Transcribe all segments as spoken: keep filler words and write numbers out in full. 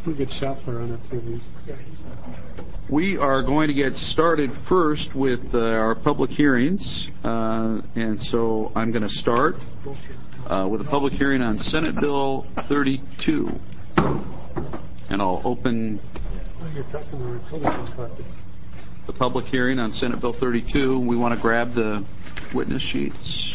We'll get Schaffler on it, too. We are going to get started first with uh, our public hearings, uh, and so I'm going to start uh, with a public hearing on Senate Bill thirty-two, and I'll open the public hearing on Senate Bill thirty-two. We want to grab the witness sheets.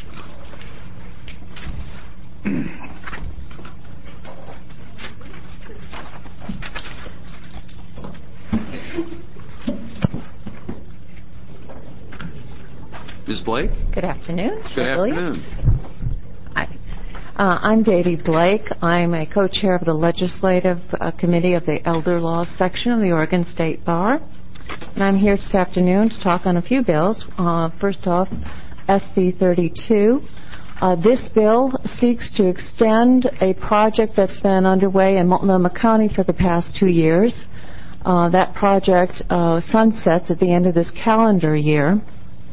Miz Blake? Good afternoon. Good afternoon. Hi. Uh, I'm Davy Blake. I'm a co-chair of the Legislative uh, Committee of the Elder Law Section of the Oregon State Bar. And I'm here this afternoon to talk on a few bills. Uh, first off, S B thirty-two. Uh, this bill seeks to extend a project that's been underway in Multnomah County for the past two years. Uh, that project uh, sunsets at the end of this calendar year.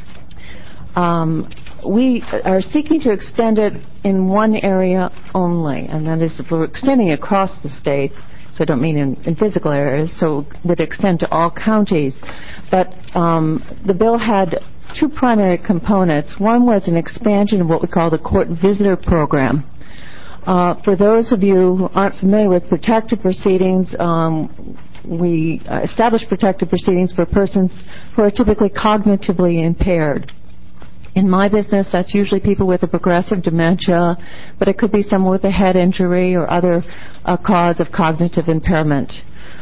Um, we are seeking to extend it in one area only, and that is we're extending across the state, so I don't mean in, in physical areas, so it would extend to all counties. But um, the bill had two primary components. One was an expansion of what we call the court visitor program. Uh, for those of you who aren't familiar with protective proceedings, um, we uh, establish protective proceedings for persons who are typically cognitively impaired. In my business, that's usually people with a progressive dementia, but it could be someone with a head injury or other uh, cause of cognitive impairment.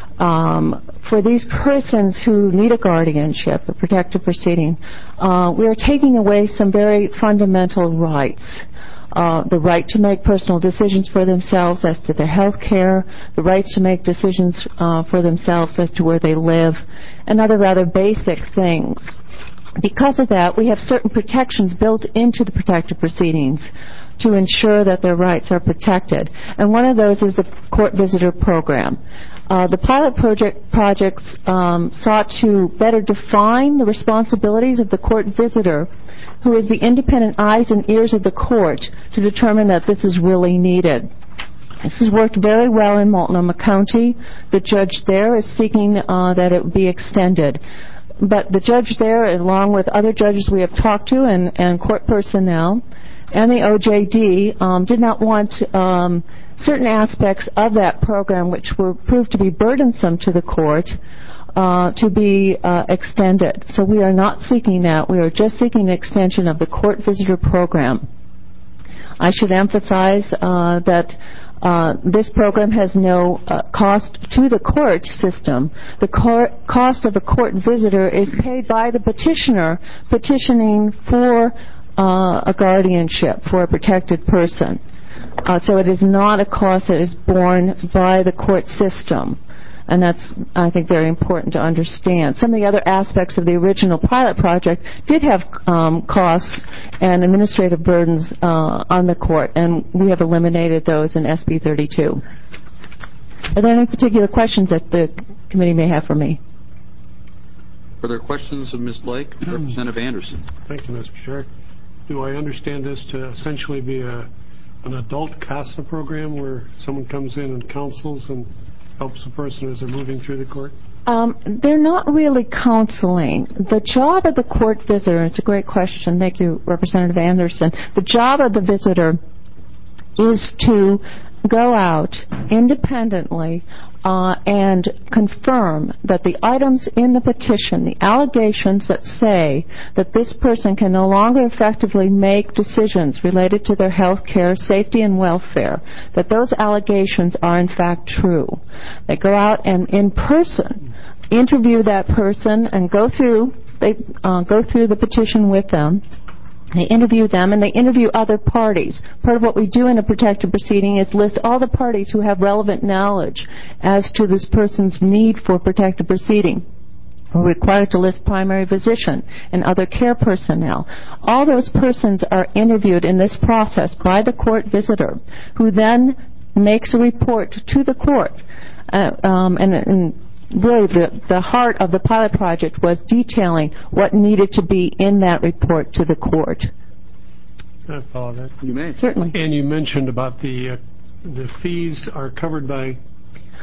Um, for these persons who need a guardianship, a protective proceeding, uh, we are taking away some very fundamental rights. Uh, the right to make personal decisions for themselves as to their health care, the rights to make decisions uh, for themselves as to where they live, and other rather basic things. Because of that, we have certain protections built into the protective proceedings to ensure that their rights are protected. And one of those is the court visitor program. Uh, the pilot project projects um, sought to better define the responsibilities of the court visitor, who is the independent eyes and ears of the court, to determine that this is really needed. This has worked very well in Multnomah County. The judge there is seeking uh, that it be extended. But the judge there, along with other judges we have talked to and, and court personnel, and the O J D, um, did not want um, certain aspects of that program, which were proved to be burdensome to the court, uh, to be uh, extended. So we are not seeking that. We are just seeking an extension of the court visitor program. I should emphasize uh, that Uh, this program has no uh, cost to the court system. The court, cost of a court visitor is paid by the petitioner petitioning for uh, a guardianship for a protected person. Uh, so it is not a cost that is borne by the court system. And that's, I think, very important to understand. Some of the other aspects of the original pilot project did have um, costs and administrative burdens uh, on the court, and we have eliminated those in S B thirty-two. Are there any particular questions that the committee may have for me? Are there questions of Miz Blake? Representative Anderson. Thank you, Mister Chair. Do I understand this to essentially be a, an adult CASA program where someone comes in and counsels and helps the person as they're moving through the court? Um, they're not really counseling. The job of the court visitor, it's a great question, thank you, Representative Anderson. The job of the visitor is to go out independently uh, and confirm that the items in the petition, the allegations that say that this person can no longer effectively make decisions related to their health care, safety, and welfare, that those allegations are in fact true. They go out and in person interview that person and go through, they uh, go through the petition with them. They interview them, and they interview other parties. Part of what we do in a protective proceeding is list all the parties who have relevant knowledge as to this person's need for protective proceeding. We're required to list primary physician and other care personnel. All those persons are interviewed in this process by the court visitor, who then makes a report to the court. Uh, um, and, and really the, the heart of the pilot project was detailing what needed to be in that report to the court. Can I follow that? You may. Certainly. And you mentioned about the uh, the fees are covered by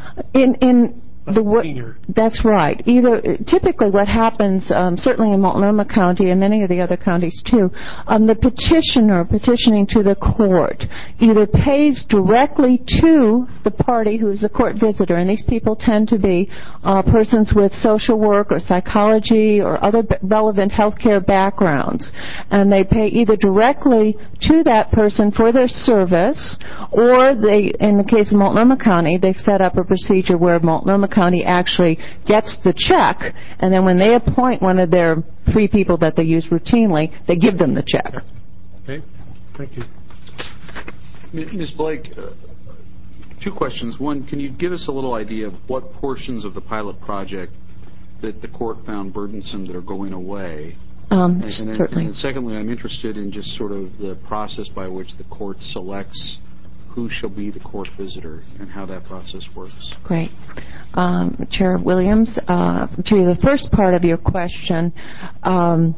In in the what, Senior. that's right. Either typically what happens, um, certainly in Multnomah County and many of the other counties too, um, the petitioner petitioning to the court either pays directly to the party who is a court visitor, and these people tend to be uh, persons with social work or psychology or other b- relevant healthcare backgrounds, and they pay either directly to that person for their service, or they, in the case of Multnomah County, they've set up a procedure where Multnomah County actually gets the check, and then when they appoint one of their three people that they use routinely, they give them the check. Okay, thank you. Miz Blake, uh, two questions. One, can you give us a little idea of what portions of the pilot project that the court found burdensome that are going away? Um, and, and then, certainly. And then secondly, I'm interested in just sort of the process by which the court selects who shall be the court visitor and how that process works. Great. Um, Chair Williams, uh, to the first part of your question, um,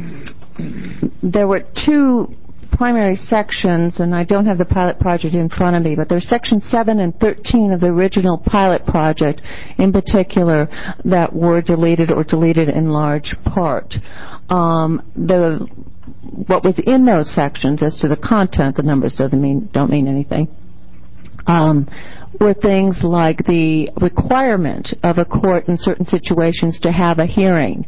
there were two primary sections, and I don't have the pilot project in front of me, but there's section seven and thirteen of the original pilot project in particular that were deleted or deleted in large part. Um, the what was in those sections as to the content, the numbers doesn't mean don't mean anything, um, were things like the requirement of a court in certain situations to have a hearing,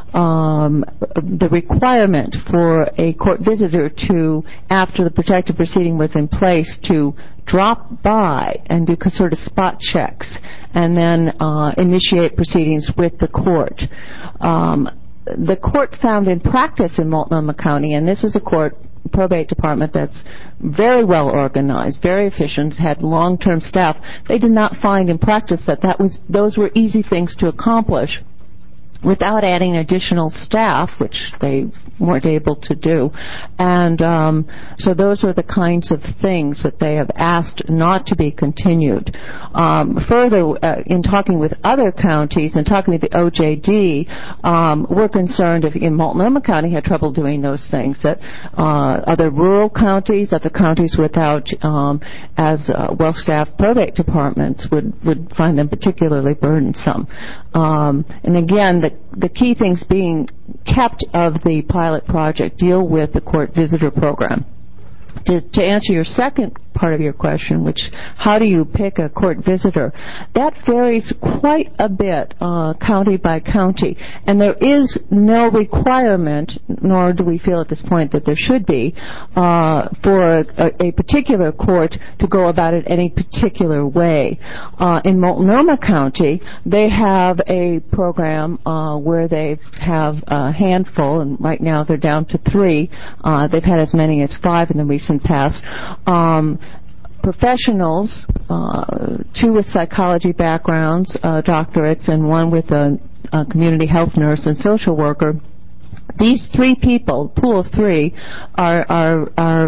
um, the requirement for a court visitor to, after the protective proceeding was in place, to drop by and do sort of spot checks and then uh, initiate proceedings with the court. Um, the court found in practice in Multnomah County, and this is a court probate department that's very well organized, very efficient, had long-term staff. They did not find in practice that, that was, those were easy things to accomplish without adding additional staff, which they weren't able to do. And um, so those are the kinds of things that they have asked not to be continued. Um, further, uh, in talking with other counties and talking with the O J D, um, we're concerned if in Multnomah County had trouble doing those things, that uh, other rural counties, other counties without um, as uh, well-staffed probate departments would, would find them particularly burdensome. Um, and again, the The key things being kept of the pilot project deal with the court visitor program. To, to answer your second part of your question, which how do you pick a court visitor, that varies quite a bit uh, county by county, and there is no requirement, nor do we feel at this point that there should be, uh, for a, a particular court to go about it any particular way. Uh, in Multnomah County, they have a program uh, where they have a handful, and right now they're down to three. Uh, they've had as many as five in the recent past. Um, professionals, uh, two with psychology backgrounds, uh, doctorates, and one with a, a community health nurse and social worker. These three people, pool of three, are are, are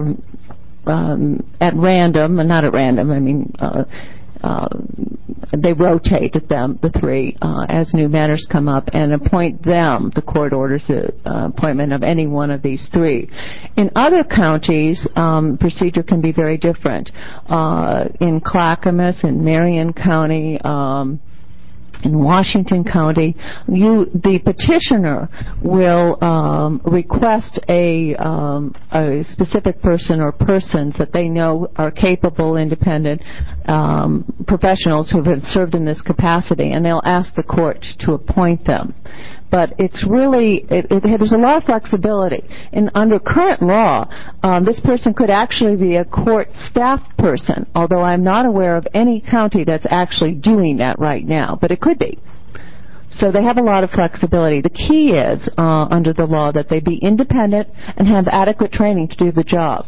um, at random, and not at random, I mean, uh, uh, they rotate at them, the three, uh, as new matters come up, and appoint them. The court orders the uh, appointment of any one of these three. In other counties, um, procedure can be very different. Uh, in Clackamas, in Marion County, um, in Washington County, you, the petitioner will um, request a, um, a specific person or persons that they know are capable, independent um, professionals who have served in this capacity, and they'll ask the court to appoint them. But it's really, it, it, there's a lot of flexibility. In, under current law, um, this person could actually be a court staff person, although I'm not aware of any county that's actually doing that right now, but it could be. So they have a lot of flexibility. The key is, uh, under the law, that they be independent and have adequate training to do the job.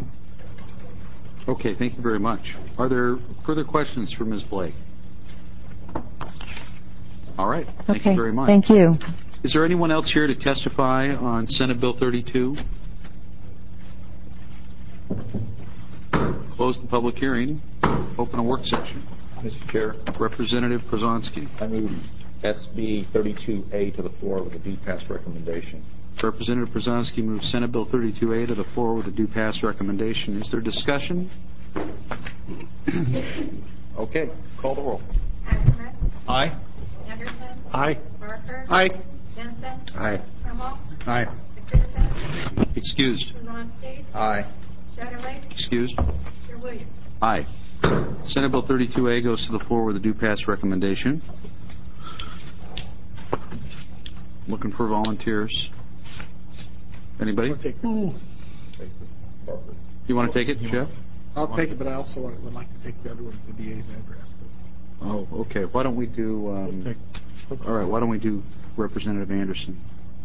Okay, thank you very much. Are there further questions for Miz Blake? All right, thank okay. you very much. Thank you. Is there anyone else here to testify on Senate Bill thirty-two? Close the public hearing. Open a work session. Mister Chair, Representative Przanski. I move S B thirty-two A to the floor with a due pass recommendation. Representative Przanski moves Senate Bill thirty-two A to the floor with a due pass recommendation. Is there discussion? Okay, call the roll. Aye. Anderson. Aye. Barker. Aye. Jensen. Aye. Trumbull. Aye. McPherson. Excused. Swansky. Aye. Satterwhite. Excused. Chair Williams. Aye. Senate Bill thirty-two A goes to the floor with a do pass recommendation. Looking for volunteers. Anybody? You want to take it, Jeff? I'll take it, but I also would like to take the other one, the D A's address. Oh, okay. Why don't we do? Um, all right. Why don't we do Representative Anderson?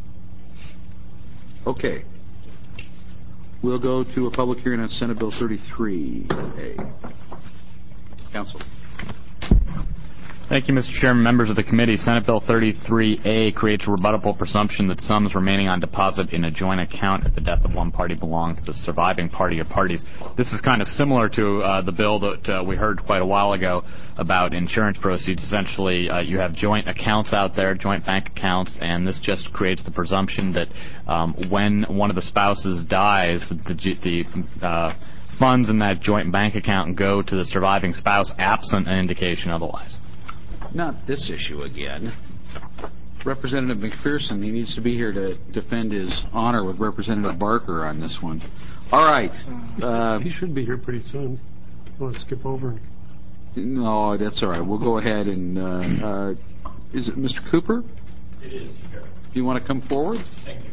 Okay. We'll go to a public hearing on Senate Bill thirty-three A. Council. Thank you, Mister Chairman. Members of the committee, Senate Bill thirty-three A creates a rebuttable presumption that sums remaining on deposit in a joint account at the death of one party belong to the surviving party or parties. This is kind of similar to uh, the bill that uh, we heard quite a while ago about insurance proceeds. Essentially, uh, you have joint accounts out there, joint bank accounts, and this just creates the presumption that um, when one of the spouses dies, the, the uh, funds in that joint bank account go to the surviving spouse absent an indication otherwise. Not this issue again. Representative McPherson, he needs to be here to defend his honor with Representative Barker on this one. All right. Uh, He should be here pretty soon. Want to skip over? no, that's all right. We'll go ahead and... Uh, uh, is it Mister Cooper? It is, Chair. Do you want to come forward? Thank you.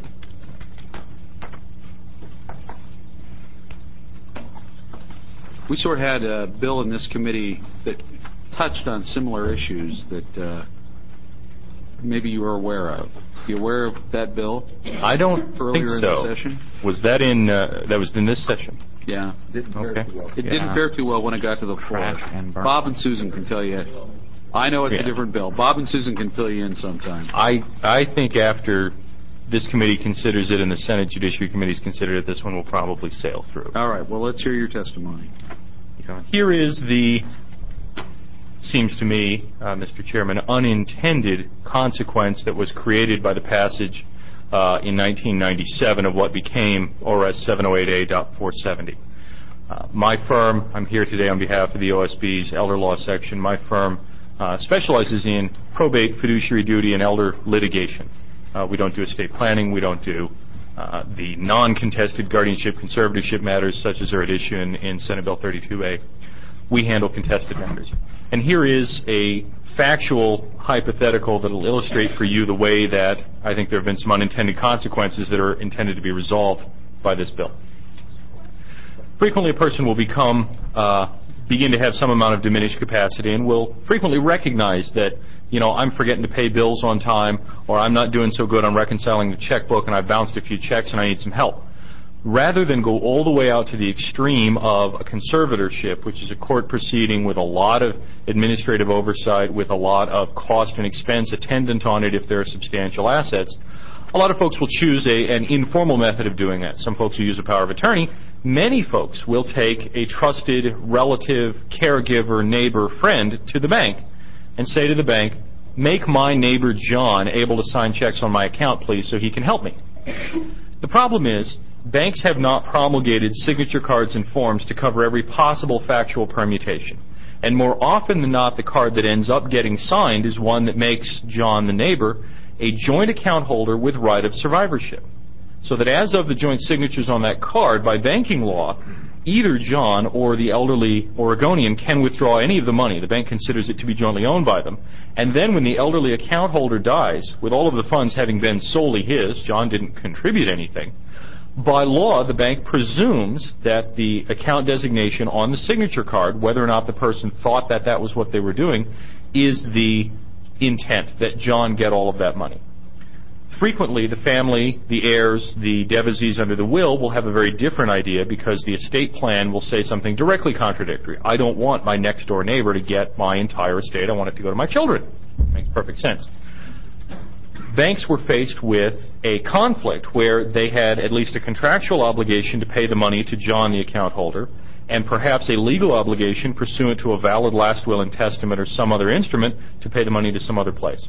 We sort of had a bill in this committee that touched on similar issues that uh, maybe you were aware of. You aware of that bill? I don't Earlier think so. in the session? Was that in? Uh, that was in this session. Yeah. Didn't fare Okay. too well. It Yeah. didn't fare too well when it got to the floor. Crash and burn. Bob and Susan can tell you. I know it's Yeah. a different bill. Bob and Susan can fill you in sometime. I I think after this committee considers it and the Senate Judiciary Committee's considered it, this one will probably sail through. All right. Well, let's hear your testimony. Here is the, seems to me, uh, Mister Chairman, unintended consequence that was created by the passage uh, in nineteen ninety-seven of what became O R S seven oh eight A four seventy. Uh, my firm, I'm here today on behalf of the O S B's Elder Law Section. My firm uh, specializes in probate, fiduciary duty, and elder litigation. Uh, we don't do estate planning. We don't do uh, the non-contested guardianship, conservatorship matters such as are at issue in, in Senate Bill thirty-two A. We handle contested matters. And here is a factual hypothetical that will illustrate for you the way that I think there have been some unintended consequences that are intended to be resolved by this bill. Frequently, a person will become, uh, begin to have some amount of diminished capacity and will frequently recognize that, you know, I'm forgetting to pay bills on time, or I'm not doing so good on reconciling the checkbook and I've bounced a few checks and I need some help. Rather than go all the way out to the extreme of a conservatorship, which is a court proceeding with a lot of administrative oversight, with a lot of cost and expense attendant on it if there are substantial assets, a lot of folks will choose a, an informal method of doing that. Some folks will use a power of attorney. Many folks will take a trusted relative, caregiver, neighbor, friend to the bank and say to the bank, make my neighbor John able to sign checks on my account, please, so he can help me. The problem is, banks have not promulgated signature cards and forms to cover every possible factual permutation. And more often than not, the card that ends up getting signed is one that makes John, the neighbor, a joint account holder with right of survivorship. So that as of the joint signatures on that card, by banking law, either John or the elderly Oregonian can withdraw any of the money. The bank considers it to be jointly owned by them. And then when the elderly account holder dies, with all of the funds having been solely his, John didn't contribute anything, by law, the bank presumes that the account designation on the signature card, whether or not the person thought that that was what they were doing, is the intent that John get all of that money. Frequently, the family, the heirs, the devisees under the will will have a very different idea because the estate plan will say something directly contradictory. I don't want my next door neighbor to get my entire estate. I want it to go to my children. Makes perfect sense. Banks were faced with a conflict where they had at least a contractual obligation to pay the money to John, the account holder, and perhaps a legal obligation pursuant to a valid last will and testament or some other instrument to pay the money to some other place.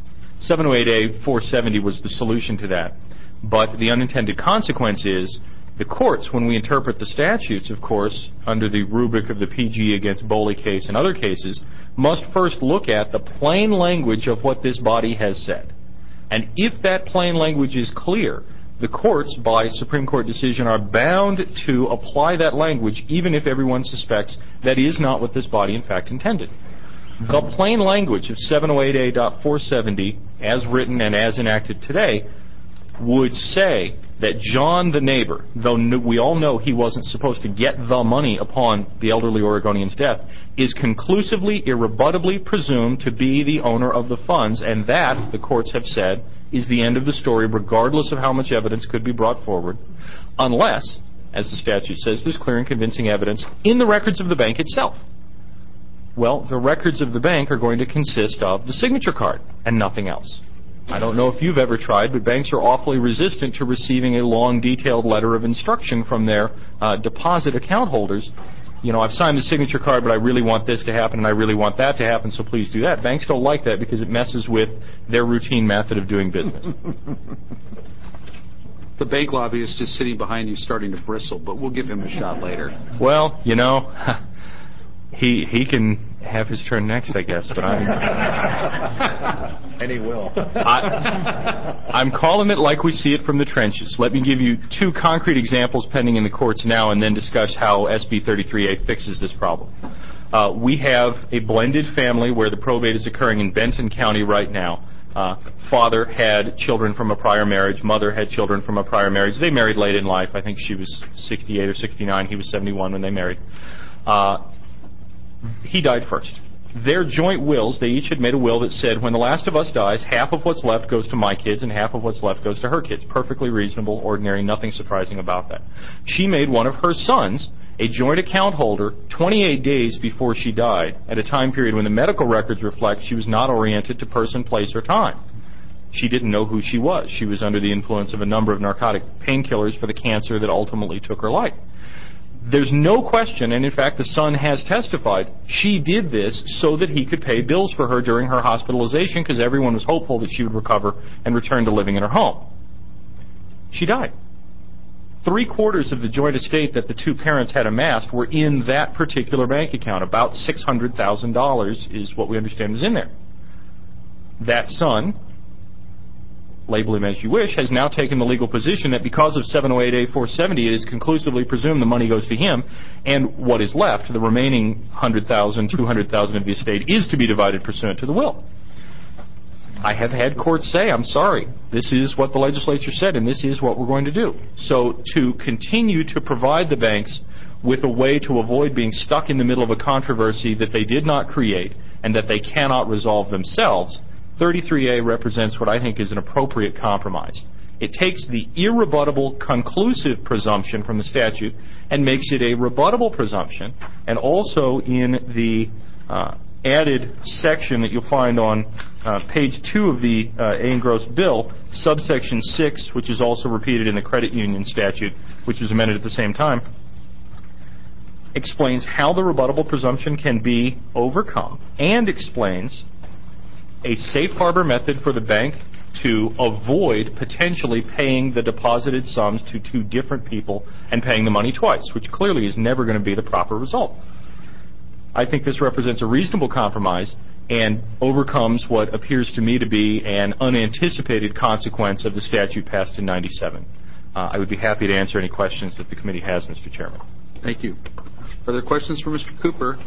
seven oh eight A four seventy was the solution to that. But the unintended consequence is The courts, when we interpret the statutes, of course, under the rubric of the P G against Boley case and other cases, must first look at the plain language of what this body has said. And if that plain language is clear, the courts, by Supreme Court decision, are bound to apply that language even if everyone suspects that is not what this body in fact intended. The plain language of seven oh eight A four seventy, as written and as enacted today, would say that John the neighbor, though we all know he wasn't supposed to get the money upon the elderly Oregonian's death, is conclusively, irrebuttably presumed to be the owner of the funds, and that, the courts have said, is the end of the story, regardless of how much evidence could be brought forward, unless, as the statute says, there's clear and convincing evidence in the records of the bank itself. Well, the records of the bank are going to consist of the signature card and nothing else. I don't know if you've ever tried, but banks are awfully resistant to receiving a long, detailed letter of instruction from their uh, deposit account holders. You know, I've signed the signature card, but I really want this to happen, and I really want that to happen, so please do that. Banks don't like that because it messes with their routine method of doing business. The bank lobbyist is sitting behind you starting to bristle, but we'll give him a shot later. Well, you know, he he can have his turn next, I guess, but I'm... And he will. I, I'm calling it like we see it from the trenches. Let me give you two concrete examples pending in the courts now and then discuss how S B thirty-three A fixes this problem. Uh, we have a blended family where the probate is occurring in Benton County right now. Uh, father had children from a prior marriage. Mother had children from a prior marriage. They married late in life. I think she was sixty-eight or sixty-nine. He was seventy-one when they married. Uh, he died first. Their joint wills, they each had made a will that said, when the last of us dies, half of what's left goes to my kids and half of what's left goes to her kids. Perfectly reasonable, ordinary, nothing surprising about that. She made one of her sons a joint account holder twenty-eight days before she died, at a time period when the medical records reflect she was not oriented to person, place, or time. She didn't know who she was. She was under the influence of a number of narcotic painkillers for the cancer that ultimately took her life. There's no question, and in fact the son has testified, she did this so that he could pay bills for her during her hospitalization because everyone was hopeful that she would recover and return to living in her home. She died. Three quarters of the joint estate that the two parents had amassed were in that particular bank account. About six hundred thousand dollars is what we understand is in there. That son, label him as you wish, has now taken the legal position that because of seven oh eight A four seventy, it is conclusively presumed the money goes to him, and what is left, the remaining one hundred thousand dollars, two hundred thousand dollars of the estate, is to be divided pursuant to the will. I have had courts say, I'm sorry, this is what the legislature said, and this is what we're going to do. So to continue to provide the banks with a way to avoid being stuck in the middle of a controversy that they did not create and that they cannot resolve themselves, thirty-three A represents what I think is an appropriate compromise. It takes the irrebuttable conclusive presumption from the statute and makes it a rebuttable presumption, and also in the uh, added section that you'll find on uh, page two of the uh, A. and Gross bill, subsection six, which is also repeated in the credit union statute, which was amended at the same time, explains how the rebuttable presumption can be overcome and explains a safe harbor method for the bank to avoid potentially paying the deposited sums to two different people and paying the money twice, which clearly is never going to be the proper result. I think this represents a reasonable compromise and overcomes what appears to me to be an unanticipated consequence of the statute passed in ninety-seven. Uh, I would be happy to answer any questions that the committee has, Mister Chairman. Thank you. Are there questions for Mister Cooper?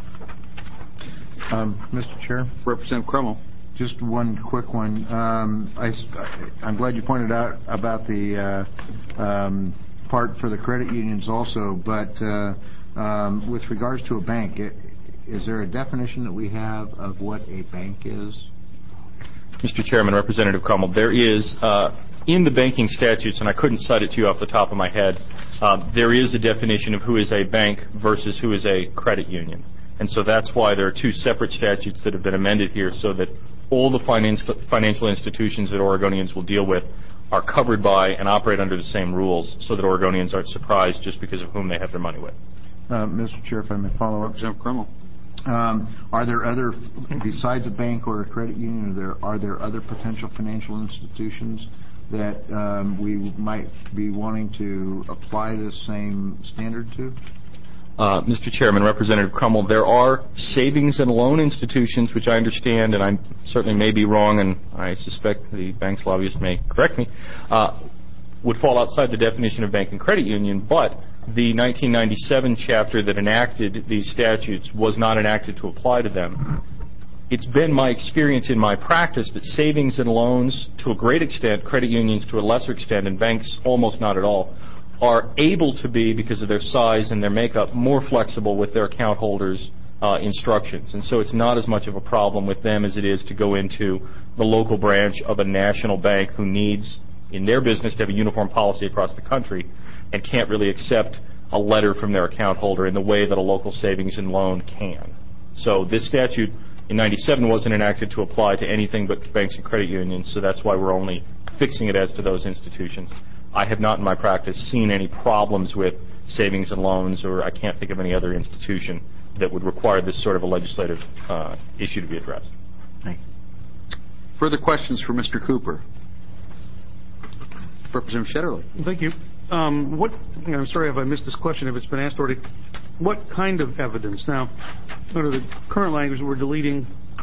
Um, Mister Chair? Representative Crummell. Just one quick one. Um, I, I'm glad you pointed out about the uh, um, part for the credit unions also, but uh, um, with regards to a bank, it, is there a definition that we have of what a bank is? Mister Chairman, Representative Crummell, there is, uh, in the banking statutes, and I couldn't cite it to you off the top of my head, uh, there is a definition of who is a bank versus who is a credit union. And so that's why there are two separate statutes that have been amended here so that all the finance, financial institutions that Oregonians will deal with are covered by and operate under the same rules so that Oregonians aren't surprised just because of whom they have their money with. Uh, Mister Chair, if I may follow up. Representative Crummell. Um, are there other, besides a bank or a credit union, are there, are there other potential financial institutions that um, we might be wanting to apply this same standard to? Uh, Mister Chairman, Representative Crummell, there are savings and loan institutions, which I understand, and I certainly may be wrong, and I suspect the bank's lobbyist may correct me, uh, would fall outside the definition of bank and credit union, but the nineteen ninety-seven chapter that enacted these statutes was not enacted to apply to them. It's been my experience in my practice that savings and loans, to a great extent, credit unions to a lesser extent, and banks almost not at all, are able to be, because of their size and their makeup, more flexible with their account holders' uh, instructions. And so it's not as much of a problem with them as it is to go into the local branch of a national bank who needs, in their business, to have a uniform policy across the country and can't really accept a letter from their account holder in the way that a local savings and loan can. So this statute in ninety-seven wasn't enacted to apply to anything but banks and credit unions, so that's why we're only fixing it as to those institutions. I have not in my practice seen any problems with savings and loans, or I can't think of any other institution that would require this sort of a legislative uh, issue to be addressed. Thank you. Further questions for Mister Cooper? Representative Shetterly. Thank you. Um, what, I'm sorry if I missed this question, if it's been asked already. What kind of evidence? Now, under the current language, we're deleting,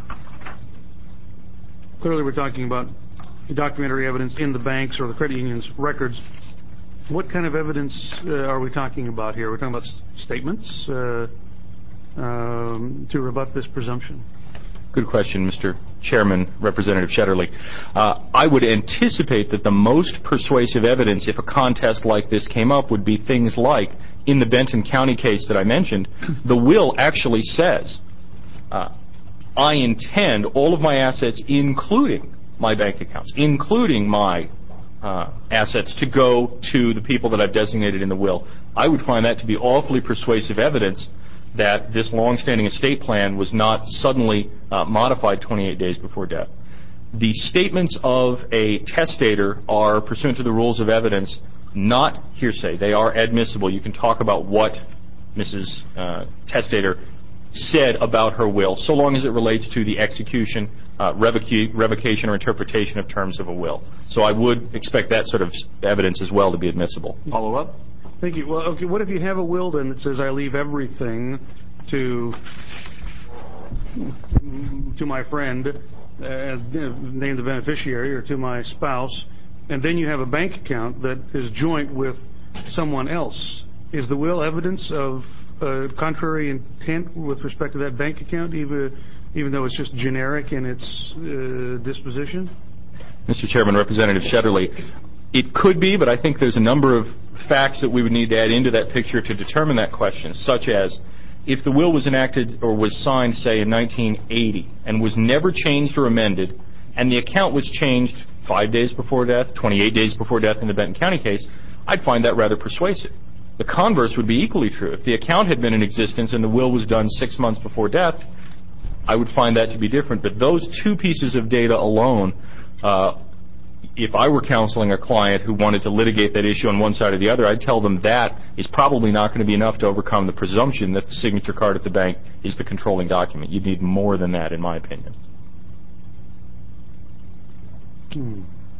clearly we're talking about documentary evidence in the banks or the credit union's records. What kind of evidence uh, are we talking about here? We're talking about s- statements uh, um, to rebut this presumption. Good question, Mister Chairman, Representative Shetterly. Uh, I would anticipate that the most persuasive evidence, if a contest like this came up, would be things like, in the Benton County case that I mentioned, the will actually says, uh, I intend all of my assets, including my bank accounts, including my uh, assets, to go to the people that I've designated in the will. I would find that to be awfully persuasive evidence that this long-standing estate plan was not suddenly uh, modified twenty-eight days before death. The statements of a testator are, pursuant to the rules of evidence, not hearsay. They are admissible. You can talk about what Missus Uh, testator said about her will, so long as it relates to the execution, uh, revoca- revocation, or interpretation of terms of a will. So I would expect that sort of evidence as well to be admissible. Follow up? Thank you. Well, okay, what if you have a will then that says I leave everything to to my friend, uh, named the beneficiary, or to my spouse, and then you have a bank account that is joint with someone else? Is the will evidence of uh, contrary intent with respect to that bank account, even even though it's just generic in its uh, disposition? Mister Chairman, Representative Shetterly, it could be, but I think there's a number of facts that we would need to add into that picture to determine that question, such as if the will was enacted or was signed, say, in nineteen eighty and was never changed or amended, and the account was changed five days before death, twenty-eight days before death in the Benton County case, I'd find that rather persuasive. The converse would be equally true. If the account had been in existence and the will was done six months before death, I would find that to be different. But those two pieces of data alone, uh, if I were counseling a client who wanted to litigate that issue on one side or the other, I'd tell them that is probably not going to be enough to overcome the presumption that the signature card at the bank is the controlling document. You'd need more than that, in my opinion. Hmm.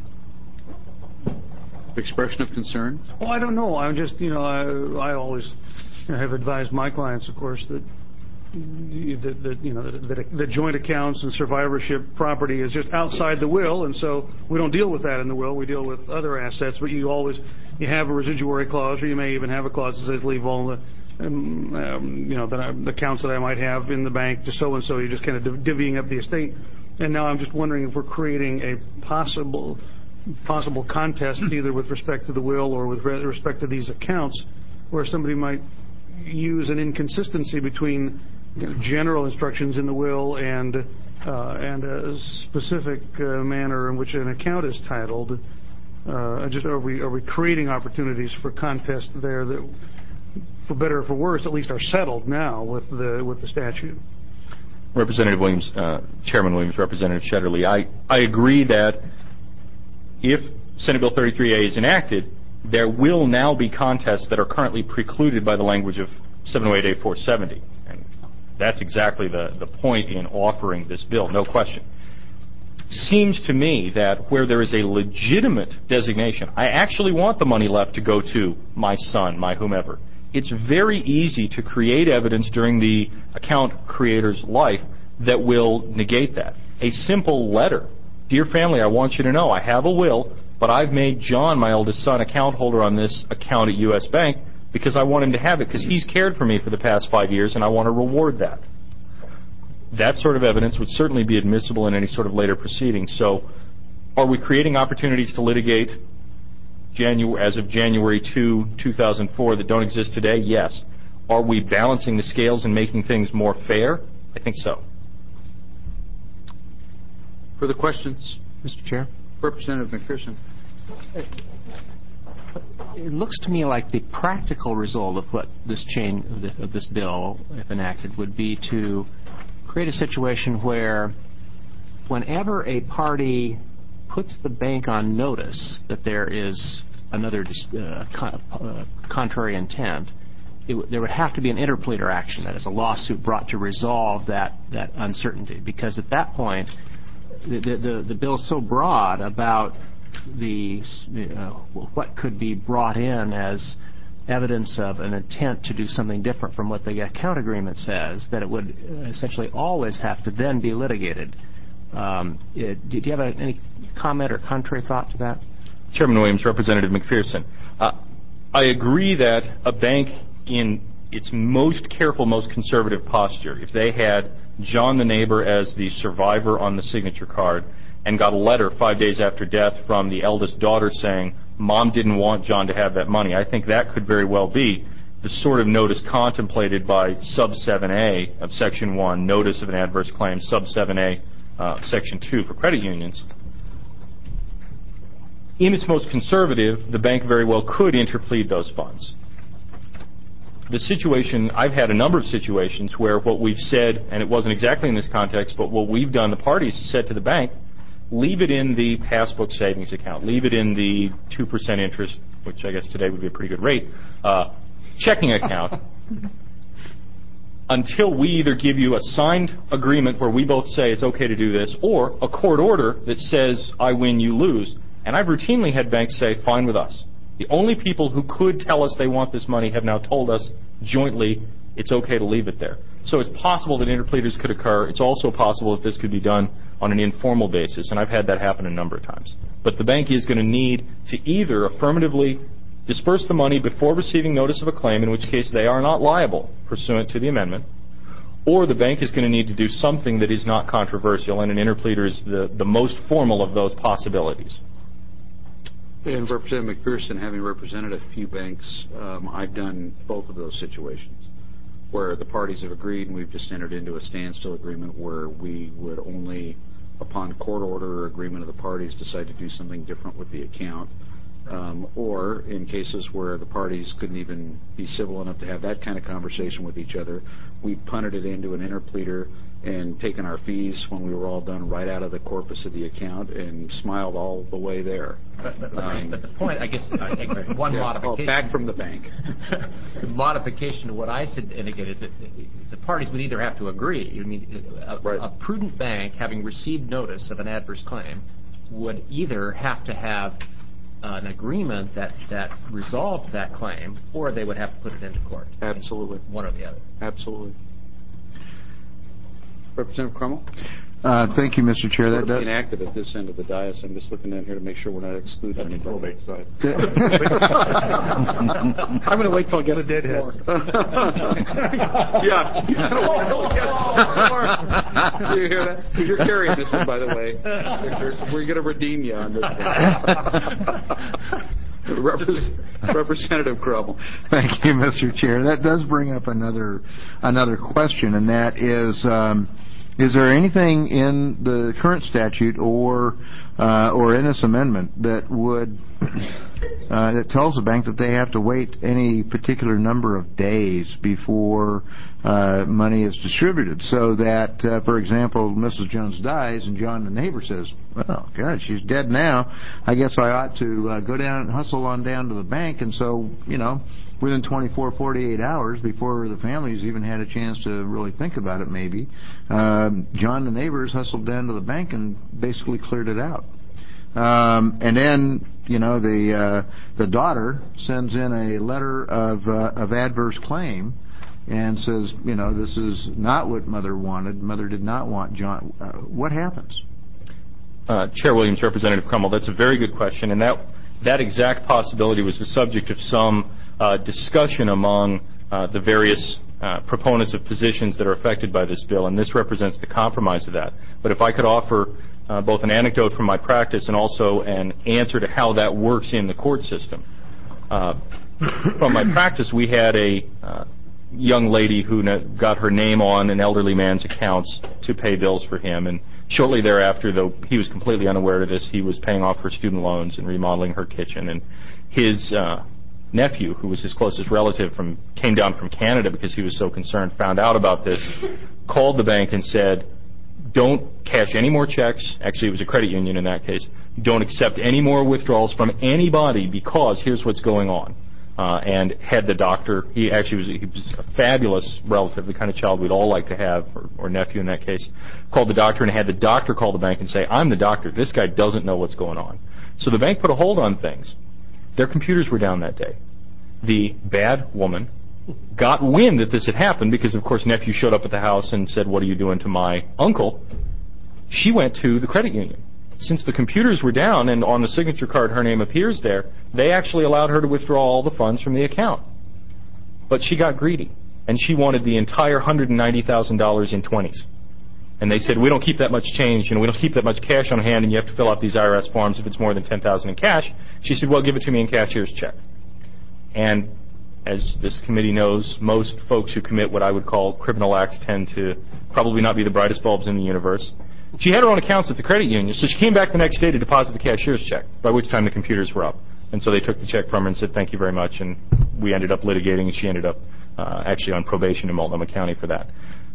Expression of concern? Well, I don't know. I'm just, you know, I, I always have advised my clients, of course, that that, that you know that, that, that joint accounts and survivorship property is just outside the will, and so we don't deal with that in the will. We deal with other assets, but you always you have a residuary clause, or you may even have a clause that says leave all the um, um, you know the, the accounts that I might have in the bank to so and so. You're just kind of divvying up the estate. And now I'm just wondering if we're creating a possible possible contest, either with respect to the will or with respect to these accounts, where somebody might use an inconsistency between you know, general instructions in the will and uh, and a specific uh, manner in which an account is titled. Uh, just are we are we creating opportunities for contest there that, for better or for worse, at least are settled now with the with the statute? Representative Williams, uh, Chairman Williams, Representative Shetterly, I, I agree that if Senate Bill thirty-three A is enacted, there will now be contests that are currently precluded by the language of seven oh eight A four seventy. And that's exactly the, the point in offering this bill, no question. seems to me that where there is a legitimate designation, I actually want the money left to go to my son, my whomever. It's very easy to create evidence during the account creator's life that will negate that. A simple letter. Dear family, I want you to know I have a will, but I've made John, my oldest son, account holder on this account at U S Bank because I want him to have it because he's cared for me for the past five years and I want to reward that. That sort of evidence would certainly be admissible in any sort of later proceeding. So are we creating opportunities to litigate Janu- as of January second, two thousand four that don't exist today? Yes. Are we balancing the scales and making things more fair? I think so. Further questions? Mister Chair? Representative McPherson. It looks to me like the practical result of what this change of, the, of this bill, if enacted, would be to create a situation where whenever a party puts the bank on notice that there is another uh, con- uh, contrary intent, it w- there would have to be an interpleader action, that is, a lawsuit brought to resolve that, that uncertainty. Because at that point, the, the, the bill is so broad about the uh, what could be brought in as evidence of an intent to do something different from what the account agreement says, that it would essentially always have to then be litigated. Um, it, do you have a, any comment or contrary thought to that? Chairman Williams, Representative McPherson. Uh, I agree that a bank in its most careful, most conservative posture, if they had John the neighbor as the survivor on the signature card and got a letter five days after death from the eldest daughter saying, Mom didn't want John to have that money, I think that could very well be the sort of notice contemplated by sub seven A of Section one, notice of an adverse claim, sub seven A, uh, Section two for credit unions. In its most conservative, the bank very well could interplead those funds. The situation, I've had a number of situations where what we've said, and it wasn't exactly in this context, but what we've done, the parties said to the bank, leave it in the passbook savings account, leave it in the two percent interest, which I guess today would be a pretty good rate, uh, checking account, until we either give you a signed agreement where we both say it's okay to do this, or a court order that says I win, you lose. And I've routinely had banks say, fine with us. The only people who could tell us they want this money have now told us jointly it's okay to leave it there. So it's possible that interpleaders could occur. It's also possible that this could be done on an informal basis, and I've had that happen a number of times. But the bank is going to need to either affirmatively disperse the money before receiving notice of a claim, in which case they are not liable pursuant to the amendment, or the bank is going to need to do something that is not controversial, and an interpleader is the, the most formal of those possibilities. And Representative McPherson, having represented a few banks, um, I've done both of those situations where the parties have agreed and we've just entered into a standstill agreement where we would only, upon court order or agreement of the parties, decide to do something different with the account. Um, or in cases where the parties couldn't even be civil enough to have that kind of conversation with each other, we punted it into an interpleader and taken our fees when we were all done right out of the corpus of the account and smiled all the way there. But, but, um, but the point, I guess, I think one yeah, modification. Oh, back from the bank. The modification to what I said indicate is that the parties would either have to agree. I mean, a, right. a prudent bank, having received notice of an adverse claim, would either have to have an agreement that, that resolved that claim, or they would have to put it into court. Absolutely. One or the other. Absolutely. Representative Crummell? Uh, thank you, Mister Chair. We're That does... inactive at this end of the dais. I'm just looking down here to make sure we're not excluding any probate side. I'm going to wait till I get a deadhead. Yeah. Do you hear that? Because you're carrying this one, by the way, Victor, so we're going to redeem you on this one. Repres- Representative Crummell. Thank you, Mister Chair. That does bring up another another question, and that is, um, is there anything in the current statute or uh, or in this amendment that would uh, that tells the bank that they have to wait any particular number of days before uh, money is distributed. So that, uh, for example, Missus Jones dies and John the neighbor says, well, God, she's dead now. I guess I ought to uh, go down and hustle on down to the bank. And so, you know, within twenty-four, forty-eight hours, before the family's even had a chance to really think about it maybe, um, John the neighbors hustled down to the bank and basically cleared it out. Um, and then, you know, the uh, the daughter sends in a letter of uh, of adverse claim and says, you know, this is not what Mother wanted. Mother did not want John. Uh, what happens? Uh, Chair Williams, Representative Crummell, that's a very good question, and that that exact possibility was the subject of some uh, discussion among uh, the various uh, proponents of positions that are affected by this bill, and this represents the compromise of that. But if I could offer uh, both an anecdote from my practice and also an answer to how that works in the court system. Uh, from my practice, we had a uh, young lady who got her name on an elderly man's accounts to pay bills for him, and shortly thereafter, though he was completely unaware of this, he was paying off her student loans and remodeling her kitchen. And his uh, nephew, who was his closest relative, from came down from Canada because he was so concerned, found out about this, called the bank and said, don't cash any more checks. Actually, it was a credit union in that case. Don't accept any more withdrawals from anybody because here's what's going on. Uh, and had the doctor, he actually was, he was a fabulous relative, the kind of child we'd all like to have, or, or nephew in that case, called the doctor and had the doctor call the bank and say, I'm the doctor. This guy doesn't know what's going on. So the bank put a hold on things. Their computers were down that day. The bad woman got wind that this had happened because, of course, nephew showed up at the house and said, what are you doing to my uncle? She went to the credit union. Since the computers were down and on the signature card her name appears there, they actually allowed her to withdraw all the funds from the account. But she got greedy, and she wanted the entire one hundred ninety thousand dollars in twenties. And they said, we don't keep that much change, you know, we don't keep that much cash on hand, and you have to fill out these I R S forms if it's more than ten thousand dollars in cash. She said, well, give it to me in cashier's check. And as this committee knows, most folks who commit what I would call criminal acts tend to probably not be the brightest bulbs in the universe. She had her own accounts at the credit union, so she came back the next day to deposit the cashier's check, by which time the computers were up. And so they took the check from her and said, thank you very much, and we ended up litigating, and she ended up uh, actually on probation in Multnomah County for that.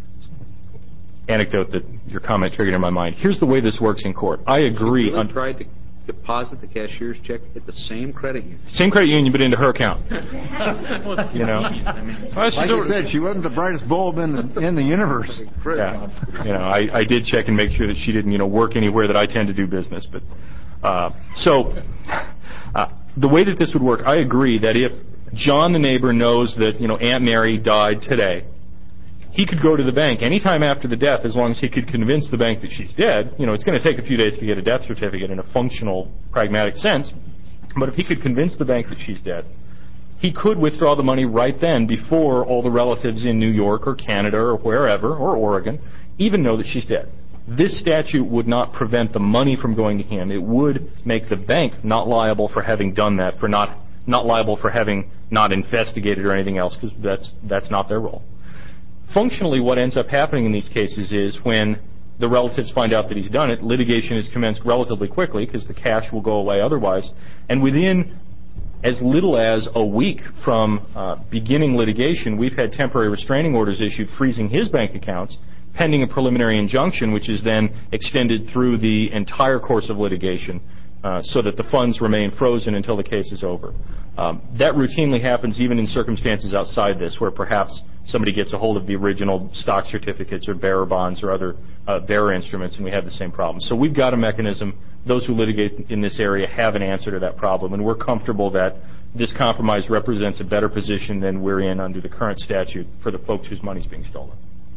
Anecdote that your comment triggered in my mind. Here's the way this works in court. I agree. You really on, tried to deposit the cashier's check at the same credit union? Same credit union, but into her account. You know, like you said, she wasn't the brightest bulb in the, in the universe. Yeah, you know, I, I did check and make sure that she didn't, you know, work anywhere that I tend to do business. But uh, so uh, the way that this would work, I agree that if John the neighbor knows that, you know, Aunt Mary died today, he could go to the bank anytime after the death, as long as he could convince the bank that she's dead. You know, it's going to take a few days to get a death certificate in a functional, pragmatic sense. But if he could convince the bank that she's dead, he could withdraw the money right then before all the relatives in New York or Canada or wherever, or Oregon, even know that she's dead. This statute would not prevent the money from going to him. It would make the bank not liable for having done that, for not not liable for having not investigated or anything else, because that's that's not their role. Functionally, what ends up happening in these cases is when the relatives find out that he's done it, litigation is commenced relatively quickly because the cash will go away otherwise. And within as little as a week from uh, beginning litigation, we've had temporary restraining orders issued freezing his bank accounts pending a preliminary injunction, which is then extended through the entire course of litigation uh, so that the funds remain frozen until the case is over. Um, that routinely happens even in circumstances outside this, where perhaps somebody gets a hold of the original stock certificates or bearer bonds or other uh, bearer instruments, and we have the same problem. So we've got a mechanism. Those who litigate in this area have an answer to that problem, and we're comfortable that this compromise represents a better position than we're in under the current statute for the folks whose money's being stolen.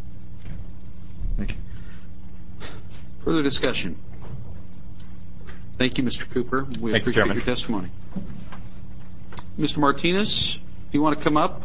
Thank you. Further discussion? Thank you, Mister Cooper. We Thank appreciate you, your testimony. Mister Martinez, do you want to come up?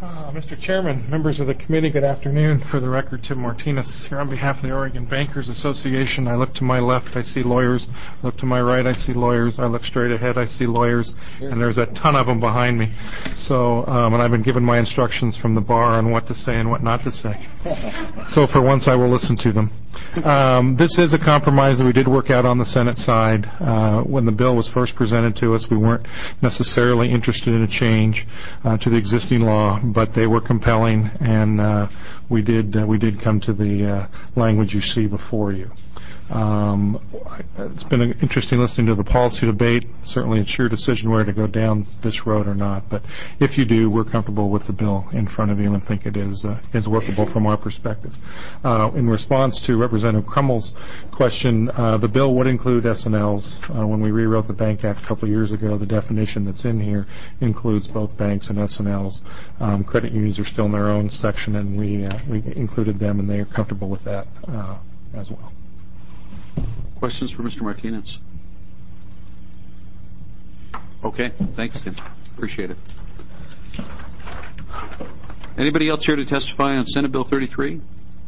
Uh, Mister Chairman, members of the committee, good afternoon. For the record, Tim Martinez here on behalf of the Oregon Bankers Association. I look to my left, I see lawyers. I look to my right, I see lawyers. I look straight ahead, I see lawyers. And there's a ton of them behind me. So, um, and I've been given my instructions from the bar on what to say and what not to say. So for once, I will listen to them. Um, this is a compromise that we did work out on the Senate side. Uh, when the bill was first presented to us, we weren't necessarily interested in a change uh, to the existing law, but they were compelling, and uh, we did uh, we did come to the uh, language you see before you. Um, it's been interesting listening to the policy debate. Certainly it's your decision where to go down this road or not, but if you do, we're comfortable with the bill in front of you and think it is uh, is workable from our perspective. Uh, in response to Representative Crummel's question, uh, the bill would include S N Ls. Uh, when we rewrote the Bank Act a couple of years ago, the definition that's in here includes both banks and S N Ls. Um, credit unions are still in their own section, and we, uh, we included them, and they are comfortable with that uh, as well. Questions for Mister Martinez? Okay, thanks, Tim. Appreciate it. Anybody else here to testify on Senate Bill thirty-three?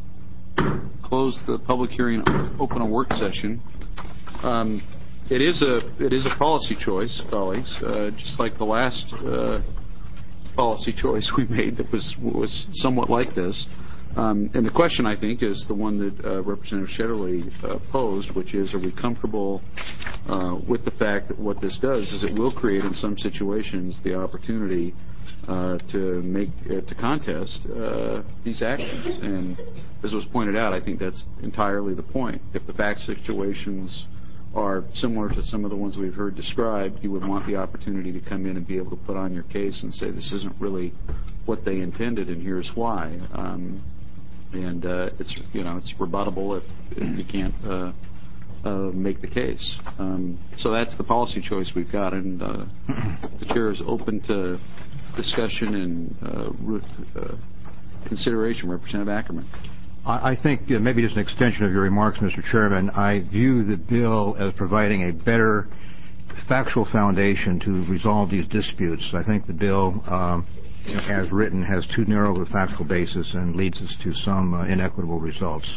Close the public hearing, open a work session. Um, it is a it is a policy choice, colleagues, uh, just like the last uh, policy choice we made that was was somewhat like this. Um, and the question, I think, is the one that uh, Representative Shetterly uh, posed, which is, are we comfortable uh, with the fact that what this does is it will create, in some situations, the opportunity uh, to make uh, to contest uh, these actions. And as was pointed out, I think that's entirely the point. If the fact situations are similar to some of the ones we've heard described, you would want the opportunity to come in and be able to put on your case and say this isn't really what they intended, and here's why. Um, and uh, it's you know it's rebuttable if, if you can't uh, uh, make the case. Um, so that's the policy choice we've got, and uh, the chair is open to discussion and uh, uh, consideration. Representative Ackerman. I think uh, maybe just an extension of your remarks, Mister Chairman. I view the bill as providing a better factual foundation to resolve these disputes. I think the bill, um, as written, has too narrow of a factual basis and leads us to some uh, inequitable results.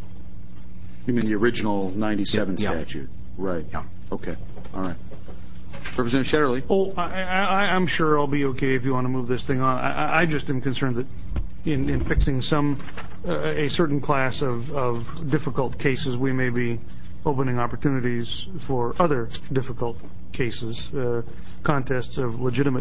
You mean the original ninety-seven yeah. statute? Right. Yeah. Okay. All right. Representative Shetterly. Oh, I, I, I'm sure I'll be okay if you want to move this thing on. I, I just am concerned that in, in fixing some uh, a certain class of, of difficult cases, we may be opening opportunities for other difficult cases, uh, contests of legitimate